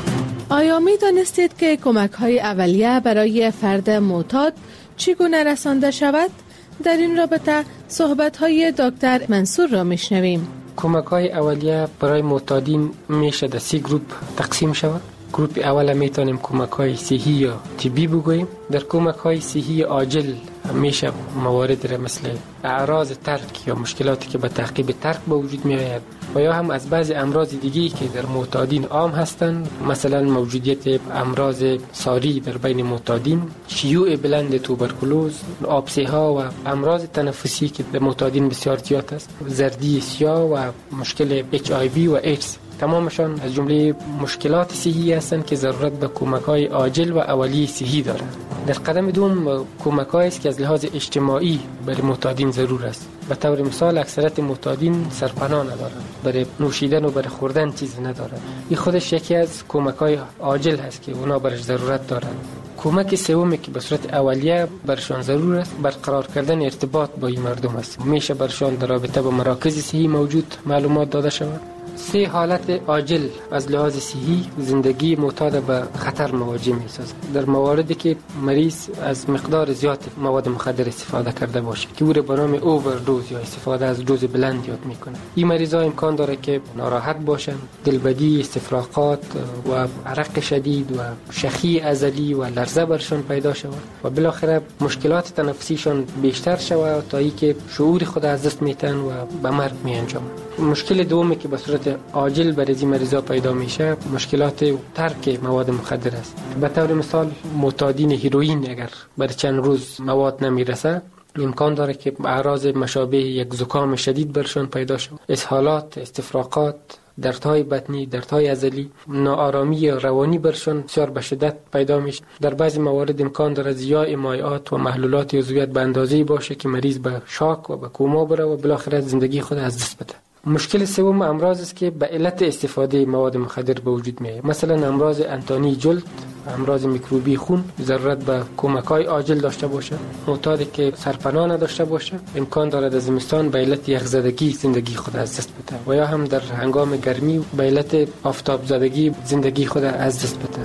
آیا می دانستید که کمک های اولیه برای فرد معتاد چگونه رسانده شود؟ در این رابطه صحبت های دکتر منصور را می شنویم. کمک های اولیه برای معتادین میشه در سی گروپ تقسیم شود. گروپ اول میتونیم کمک های صحی یا طبی بگوییم. در کمک های صحی عاجل میشه موارد را مثل اعراض ترک یا مشکلاتی که به تعقیب ترک به وجود می آید و یا هم از بعضی امراض دیگی که در معتادین عام هستند، مثلا موجودیت امراض ساری در بین معتادین، شیوع بلند توبرکلوز، آبسه ها و امراض تنفسی که در معتادین بسیار زیاد است، زردی سیاه و مشکل اچ آی وی و ایدز. تمامشان از جمله مشکلات صحی هستند که ضرورت به کمک‌های عاجل و اولیه صحی دارند. در قدم دوم کمک‌هایی است که از لحاظ اجتماعی برای معتادین ضرور است. به طور مثال اکثریت معتادین سرپناه ندارند، برای نوشیدن و برای خوردن چیزی ندارند. این خودش یکی از کمک‌های عاجل هست که اونا برش ضرورت دارند. کمک سومی که به صورت اولیه برشان ضرور است برقرار کردن ارتباط با این مردم است. میشه برشان در رابطه با مراکز صحی موجود معلومات داده شود. سه حالت عاجل از لحاظ صحی زندگی معتاد به خطر مواجه می‌سازد. در مواردی که مریض از مقدار زیاد مواد مخدر استفاده کرده باشه که او را به نام اووردوز یا استفاده از دوز بلند یاد میکنه. این مریضا امکان داره که ناراحت باشن، دلبدی، استفراغات و عرق شدید و شخی ازلی و لرزه برشان پیدا شود و بالاخره مشکلات تنفسیشان بیشتر شود تا اینکه شعور خود از دست میتن و به مرگ میانجامند. مشکل دومی که به صورت عاجل برای این مریضا پیدا میشه مشکلات ترک مواد مخدر است. به طور مثال معتادین هیروئین اگر برای چند روز مواد نمیرسه امکان داره که اعراض مشابه یک زکام شدید برشان پیدا شود، اسهالات، استفراغات، دردهای بطنی، دردهای عضلی، ناآرامی روانی برشان بسیار به شدت پیدا میشه. در بعضی موارد امکان داره ضیاع مایعات و محلولات عضویت به اندازه‌ای باشه که مریض به شاک و به کوما بره و بالاخره زندگی خود از دست بده. مشکل سوم امراض است که به علت استفاده مواد مخدر به وجود میاد. مثلا امراض انتانی جلد، امراض میکروبی خون ضرورت به کمک‌های عاجل داشته باشه. معتادی که سرپناه نداشته باشه امکان دارد از زمستان به علت یخزدگی زندگی خود از دست بده و یا هم در هنگام گرمی به علت آفتاب زدگی زندگی خود از دست بده.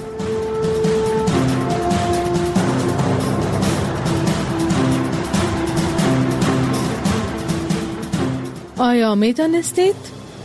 آیا می دانستید؟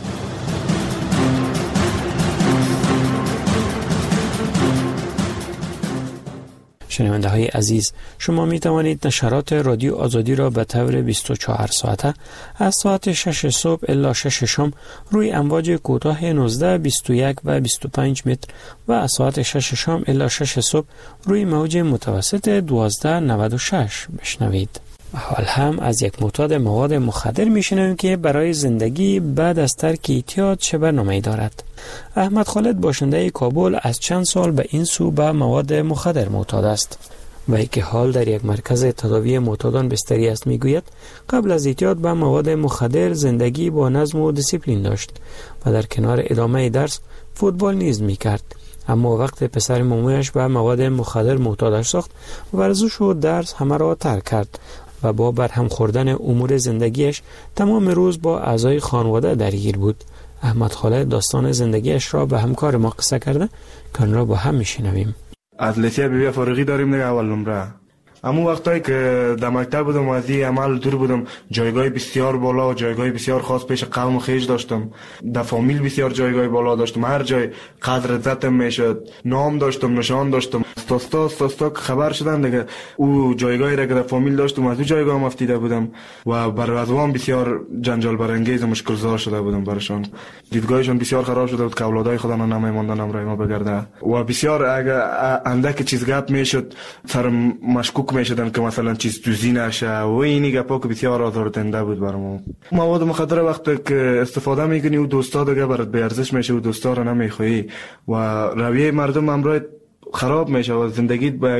شنونده های عزیز، شما می توانید نشرات رادیو آزادی را به طور بیست و چهار ساعته از ساعت شش صبح الی شش شام روی امواج کوتاه نوزده، بیست و یک و بیست و پنج متر و از ساعت شش شام الی شش صبح روی موج متوسط دوازده نود و شش بشنوید. حال هم از یک معتاد مواد مخدر میشنویم که برای زندگی بعد از ترک اعتیاد چه برنامه‌ای دارد. احمد خالد باشنده کابل از چند سال به این سو به مواد مخدر معتاد است و که حال در یک مرکز تداوی معتادان بستری است. میگوید قبل از اعتیاد به مواد مخدر زندگی با نظم و دیسیپلین داشت و در کنار ادامه درس فوتبال نیز میکرد، اما وقت پسر مامویش به مواد مخدر معتادش ساخت، ورزش و درس همه را ترک کرد و با برهم خوردن امور زندگیش تمام روز با اعضای خانواده درگیر بود. احمد خالد داستان زندگیش را به همکار ما قصه کرده که آن را با هم میشنویم. از لیسه بی بی فارغی داریم دیگه اول نمره. اما وقتایی که در مکتب بودم و از این عمل دور بودم جایگاه بسیار بالا و جایگاه بسیار خاص پیش قوم و خیش داشتم. در فامیل بسیار جایگاه بالا داشتم، هر جای قدر عزتم میشد، نام داشتم، نشان داشتم. استاستا استاستا خبر شدن دیگه او جایگاهی را که در فامیل داشتم از او جایگاه مفتیده بودم و بر وضوان بسیار جنجال برانگیز و مشکل‌زا شده بودم برشان. دیدگاهشون بسیار خراب شده بود که اولادای خدا نمیموندن امرای ما بگرده و بسیار اگه اندک چیز گپ میشد سر مشکوک میشدن که مثلا چیز دوزی نشه و اینی گپا که بسیار آزاردهنده بود برام. مواد مخدر وقتی که استفاده میکنی و دوستا دیگه برات به ارزش میشه و دوستا رو نمیخوای و رویه مردم امروز خراب میشه و زندگیت به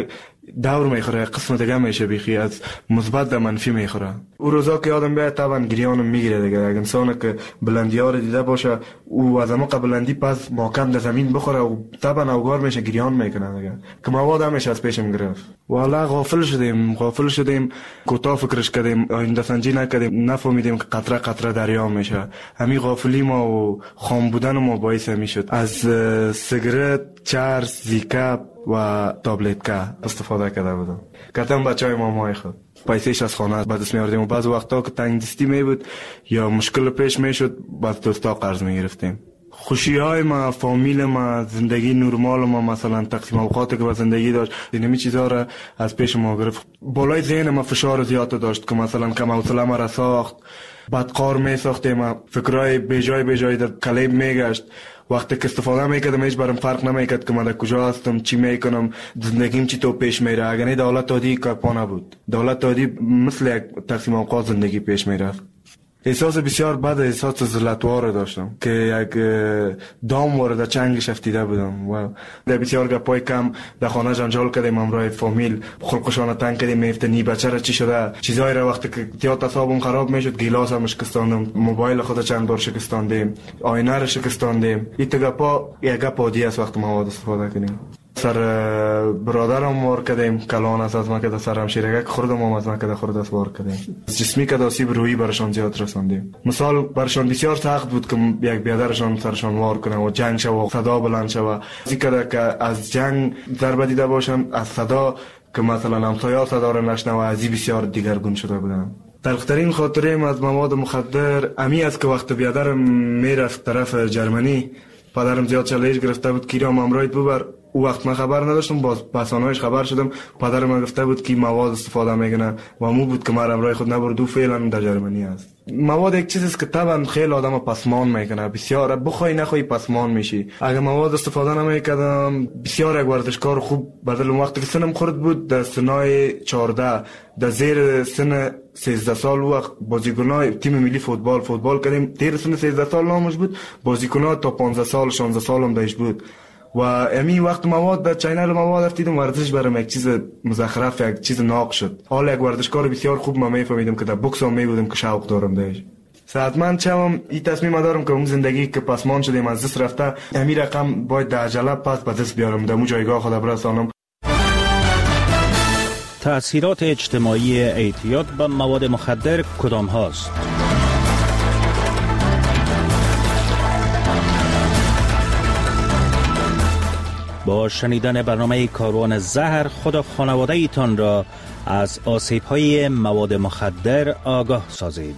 دور میخوره، قسم دیگه میشه بیخی از مثبت در منفی میخوره. او روزا که آدم بیاد طبعا گریانم میگیره دیگه. اگه انسان که بلندی ها رو دیده باشه او از اما بلندی پس محکم در زمین بخوره و طبعا اوگار میشه، گریان میکنه دیگه که مواد همش از پیشم گرفت. والا غافل شدیم غافل شدیم کوتاه فکرش کردیم، آینده سنجی نکردیم، نفهمیدیم که قطره قطره دریا میشه. همین غافلی ما و خام بودن ما باعث میشد از سیگرت، چرس، زیکاپ و تابلت که استفاده کرده بودم. کردم بچهای مامای خود پیسهش از خانه به دست می‌آوردیم و بعض وقتا که تنگ دستی می بود یا مشکل پیش میشد بعد دوستا قرض میگرفتیم. خوشی های ما، فامیل ما، زندگی نرمال ما، مثلا تقسیم اوقاتی که با زندگی داشت، اینمی چیزا را از پیش ما گرفت. بالای ذهن ما فشار زیاد داشت که مثلا کم حوصله ما را ساخت، بعد قار می ساختیم، فکرای بیجای بیجای در کلیب میگشت. وقتی که استفاده میکردم هیچ برام فرق نمیکرد که من در کجا هستم، چی میکنم، زندگیم چی تو پیش میره. اگر نه دولت عادی کارپا نبود، دولت عادی مثل یک تقسیم اوقات زندگی پیش میرفت. احساس بسیار بد، احساس ذلتوار داشتم که یک دام وارد چنگش افتیده بودم و در بسیار گپای کم در خانه جنجال کردیم، همراه فامیل خلقشان تنگ کردیم، میفتنی بچه را چی شده، چیزایی را وقتی که زیاد حسابم خراب میشد گیلاس هم شکستاندم، موبایل خود چند بار شکستاندیم، آینه را شکستاندیم. این گپا یک گپ عادی است وقتی مواد استفاده کنیم. سر برادرم وار کردیم، کلان است از من که در سر همشیرگه که خوردم هم از من که در خورد است وار کردیم. جسمی که آسیب روحی برشان زیاد رساندیم. مثال برشان بسیار سخت بود که یک بیادرشان سرشان وار کنه و جنگ شو و صدا بلند شو. از که از جنگ ضربه دیده باشن، از صدا که مثلا همسایه‌ها صدا را نشنوه، از این بسیار دیگرگون شده بودن. تلخترین خاطرم از مواد مخدر امی است که وقت بیادرم میرفت طرف جرمنی، پدرم زیاد چالش گرفته بود که رام امروز ببر. او وقت من خبر نداشتم، باز پسانه‌اش خبر شدم. پدرم من گفته بود که مواد استفاده میکنه و مو بود که من امروز خود نبرد و فعلا در جرمنی است. مواد یک چیزی است که طبعا خیلی آدم پسمان میکنه، بسیار بخوای نخوای پسمان میشی. اگه مواد استفاده نمیکردم بسیار یک ورزشکار خوب بدل وقتی که سنم خورد بود، در سنای چهارده در زیر سن سیزده سال وقت بازیکنای تیم ملی فوتبال فوتبال کردیم. تیر سن سیزده سال نامش بود، بازیکن‌ها تا پانزده سال شانزده سال هم داشت بود. و امی وقت مواد در چینل مواد افتیدم، ورزش برام یک چیز مزخرف، یک چیز ناق شد. حالا یک ورزشکار بسیار خوب من میفهمیدم که در بوکس هم میبودم که شوق دارم داشت. صحتمند شوم، این تصمیم دارم که اون زندگی که پسمان شدیم از دست رفته، امی رقم باید در عجله پس به دست بیارم، در اون جایگاه خود برسانم. تأثیرات اجتماعی اعتیاد به مواد مخدر کدام هاست؟ با شنیدن برنامه کاروان زهر خود خانواده ایتان را از آسیب های مواد مخدر آگاه سازید.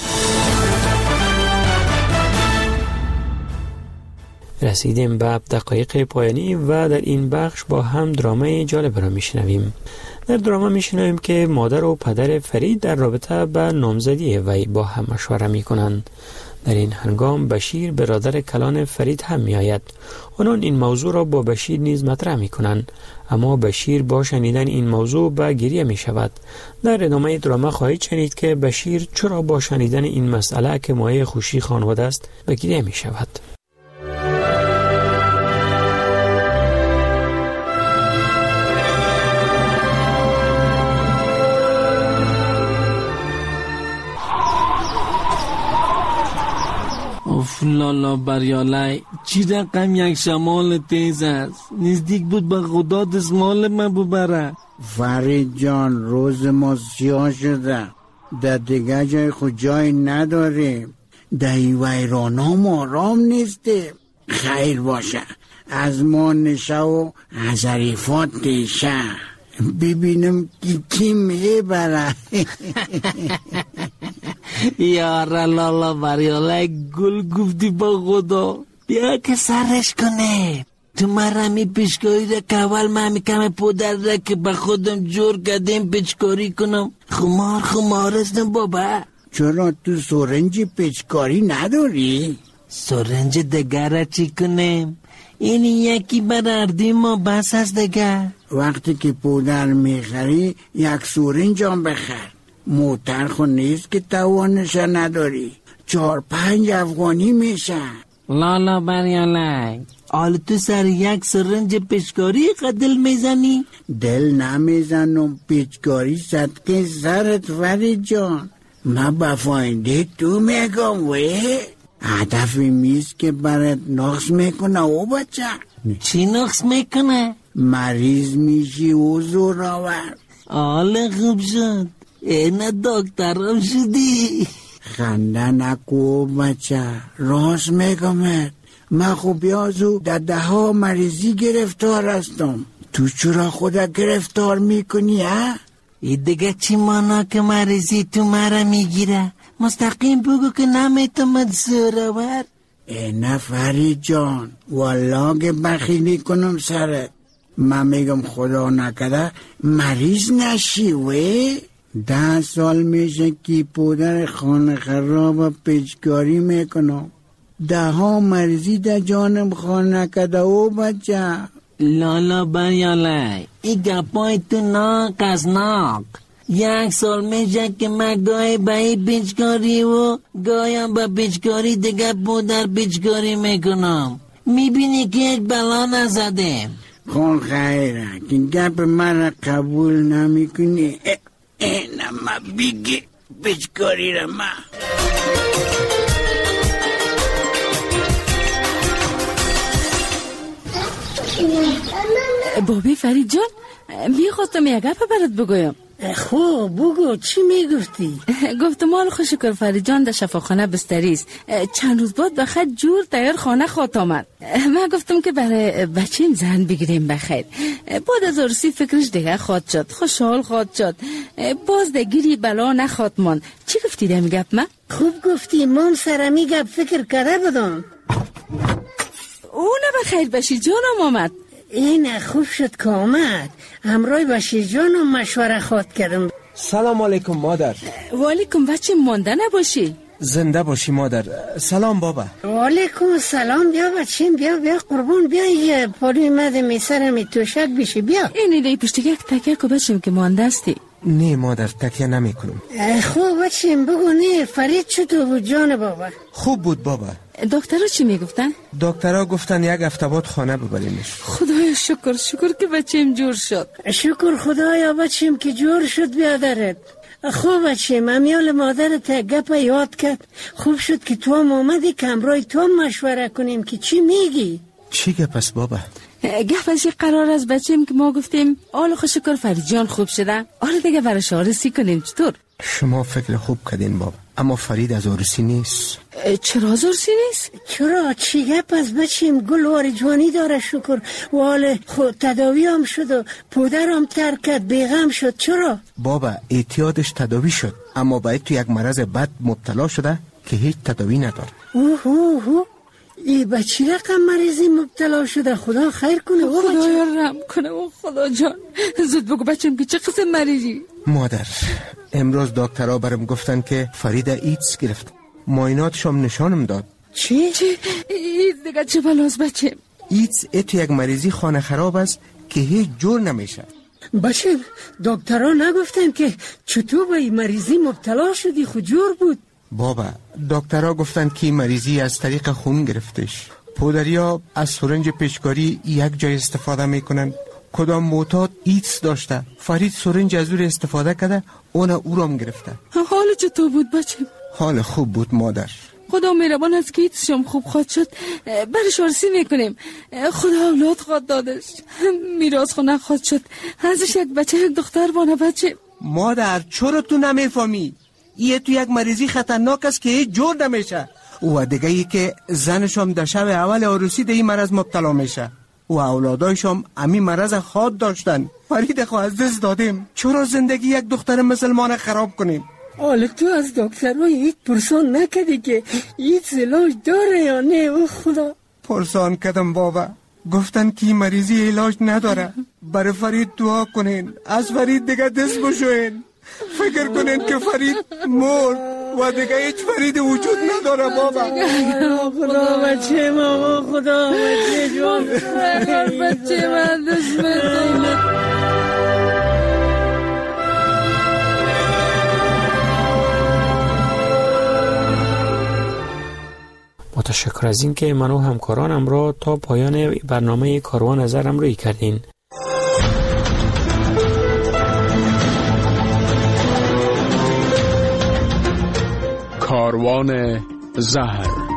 رسیدیم به دقایق پایانی و در این بخش با هم درامای جالب را میشنویم. در دراما میشنویم که مادر و پدر فرید در رابطه به نامزدی وی با هم مشوره میکنند. در این هنگام بشیر برادر کلان فرید هم می آید. آنان این موضوع را با بشیر نیز مطرح می کنند، اما بشیر با شنیدن این موضوع به گریه می شود. در ادامه دراما خواهید شنید که بشیر چرا با شنیدن این مسئله که مایه خوشی خانواده است به گریه می شود. لالا بریالای چی رقم یک شمال تیز است، نزدیک بود به خدا دستمال من ببره. فرید جان روز ما سیاه شده، در دیگه جای خود جای نداریم، در این ویران هم آرام نیستیم. خیر باشه از ما نشه و از عریفات دیشه، ببینم کی کی میبره. یاره لالا بریاله گل گفتی با خدا، بیا که سرش کنه. تو مرا می پیشکاری را که اول من می کم پودر را که به خودم جور کردیم پیچکاری کنم. خمار خمار استم بابا. چرا تو سرنج پیچکاری نداری؟ سرنج دگر را چی کنم؟ این یکی براردی ما بس از دگر. وقتی که پودر میخری یک سرنج هم بخر. موتر خو نیست که توانش نداری، چهار پنج افغانی میشه. لالا بریالک، حال تو سر یک سرنج پیچکاری قدل میزنی؟ دل نمیزنم، پیچکاری صدقه سرت فرید جان. من با فاینده تو میگم وی هدف میست که برات نقص میکنه او بچه. چی نقص میکنه؟ مریض میشی و زور آورد. حال خوب شد، اینه دکترم شدی. خنده نکو بچه، راست میگمت. من خوب بیازو در ده ها مریضی گرفتار هستم. تو چرا خدا گرفتار میکنی ها؟ این دیگه چی مانا که مریضی تو مرا میگیره؟ مستقیم بگو که نمیتومد زورآور. اینه فرید جان، والله که بخیلی کنم سرت. من میگم خدا نکده مریض نشی وی. ده سال میشه که پدر خانه خراب پیچکاری میکنم. ده ها مریضی در جانم خانه کده او بچه. لالا بریاله، این گپای تو ناک از ناک. یک سال میشه که من گاهی به این پیچکاری و گاهیم به پیچکاری دیگه پدر پیچکاری میکنم. میبینی که هیچ بلا نزدیم. خون خیره که گپ من قبول نمی کنی. اینه ما بگی پیچکاری را ما. بابی فرید جان، میخواستم یک گپ برات بگویم. خب بگو، چی میگفتی؟ گفتم حال خوش شکر فرید جان در شفاخانه بستری است. چند روز بعد بخیر جور تیار خانه خواهد آمد. من گفتم که برای بچیم زن بگیریم بخیر. بعد از عروسی فکرش دیگه خواهد شد، خوشحال خواهد شد، باز دگیری بلا نخواهد ماند. چی گفتی دم گپ من؟ خوب گفتی، من سرمی گپ فکر کرده بودم. او نه بخیر بشی جانم آمد. این خوب شد که آمد. همراه باشی جانم مشوره خواد کردم. سلام علیکم مادر. و علیکم بچه، مانده نباشی. زنده باشی مادر. سلام بابا. و علیکم سلام. بیا بچیم، بیا بیا قربان، بیا یه پالی مده می سرمی توشک بشی. بیا این ایده پشت یک تکیه که بچیم که مانده استی. نه مادر، تکیه نمی کنم. خوب بچیم بگو. نه فرید چطور بود جان بابا؟ خوب بود بابا. دکترها چی میگفتن؟ دکترها گفتن یک هفته بعد خانه ببریمش. خدایا شکر شکر که بچیم جور شد. شکر خدایا بچیم که جور شد بیادرت. خوب بچیم، امیال مادرت گپ یاد کرد. خوب شد که تو هم آمدی که همراه تو مشوره کنیم که چی میگی. چی گپ است بابا؟ گپ از یک قرار از بچیم که ما گفتیم آل خوش شکر فرید جان خوب شده، آل دیگه برش آرسی کنیم. چطور؟ شما فکر خوب کردین بابا، اما فرید از آرسی نیست. چرا از آرسی نیست؟ چرا؟ چی گپ از بچیم؟ گل واری جوانی داره شکر و حال خود تداوی هم شد و پدر هم ترک کرد، بیغم شد. چرا؟ بابا اعتیادش تداوی شد، اما باید تو یک مرض بد مبتلا شده که هیچ تداوی نداره. اوه اوه اوه ای بچی رقم مریضی مبتلا شده. خدا خیر کنه. خدا رحم کنه. و خدا جان زود بگو بچم که چه قسم مریضی؟ مادر امروز دکترها برم گفتن که فرید ایدز گرفت. معایناتشم نشانم داد. چی؟ چی؟ ایدز دیگه چه بلاست بچه؟ ایدز اتو یک مریضی خانه خراب است که هیچ جور نمیشه. بچه دکترها نگفتن که چطور به این مریضی مبتلا شدی؟ خود جور بود. بابا دکترها گفتن که مریضی از طریق خون گرفتش. پدریا از سرنج پیچکاری یک جای استفاده میکنن. کدام معتاد ایدز داشته، فرید سرنج از او استفاده کرده، اون او را هم گرفته. حال چطور بود بچه؟ حال خوب بود مادر. خدا مهربان است که ایدزشم خوب خواد شد. برش آرسی میکنیم. خدا اولاد خواد دادش، میراث خو نخواد شد. ازش یک بچه یک دختر بانه بچه. مادر چرا تو نمیفهمی؟ یه تو یک مریضی خطرناک است که هیچ جور نمیشه. و دیگه ای که زنشم در شب اول عروسی در این مرض مبتلا میشه و اولادایشم امی مرض خود داشتن. فرید خو از دست دادیم. چرا زندگی یک دختر مسلمان خراب کنیم؟ حالا تو از دکترهای ایت پرسان نکدی که ایت علاج داره یا نه؟ او خدا پرسان کدم بابا، گفتن که مریضی علاج نداره. برای فرید دعا کنین، از فرید دیگه دست بشوین. فکر کنین که فرید مرد و دیگه هیچ فرید وجود نداره بابا. خدا بچه ما، خدا بچه جان، بچه من دشمن. با تشکر از این که من و همکارانم را تا پایان برنامه کاروان زر همراهی کردین. کاروان زهر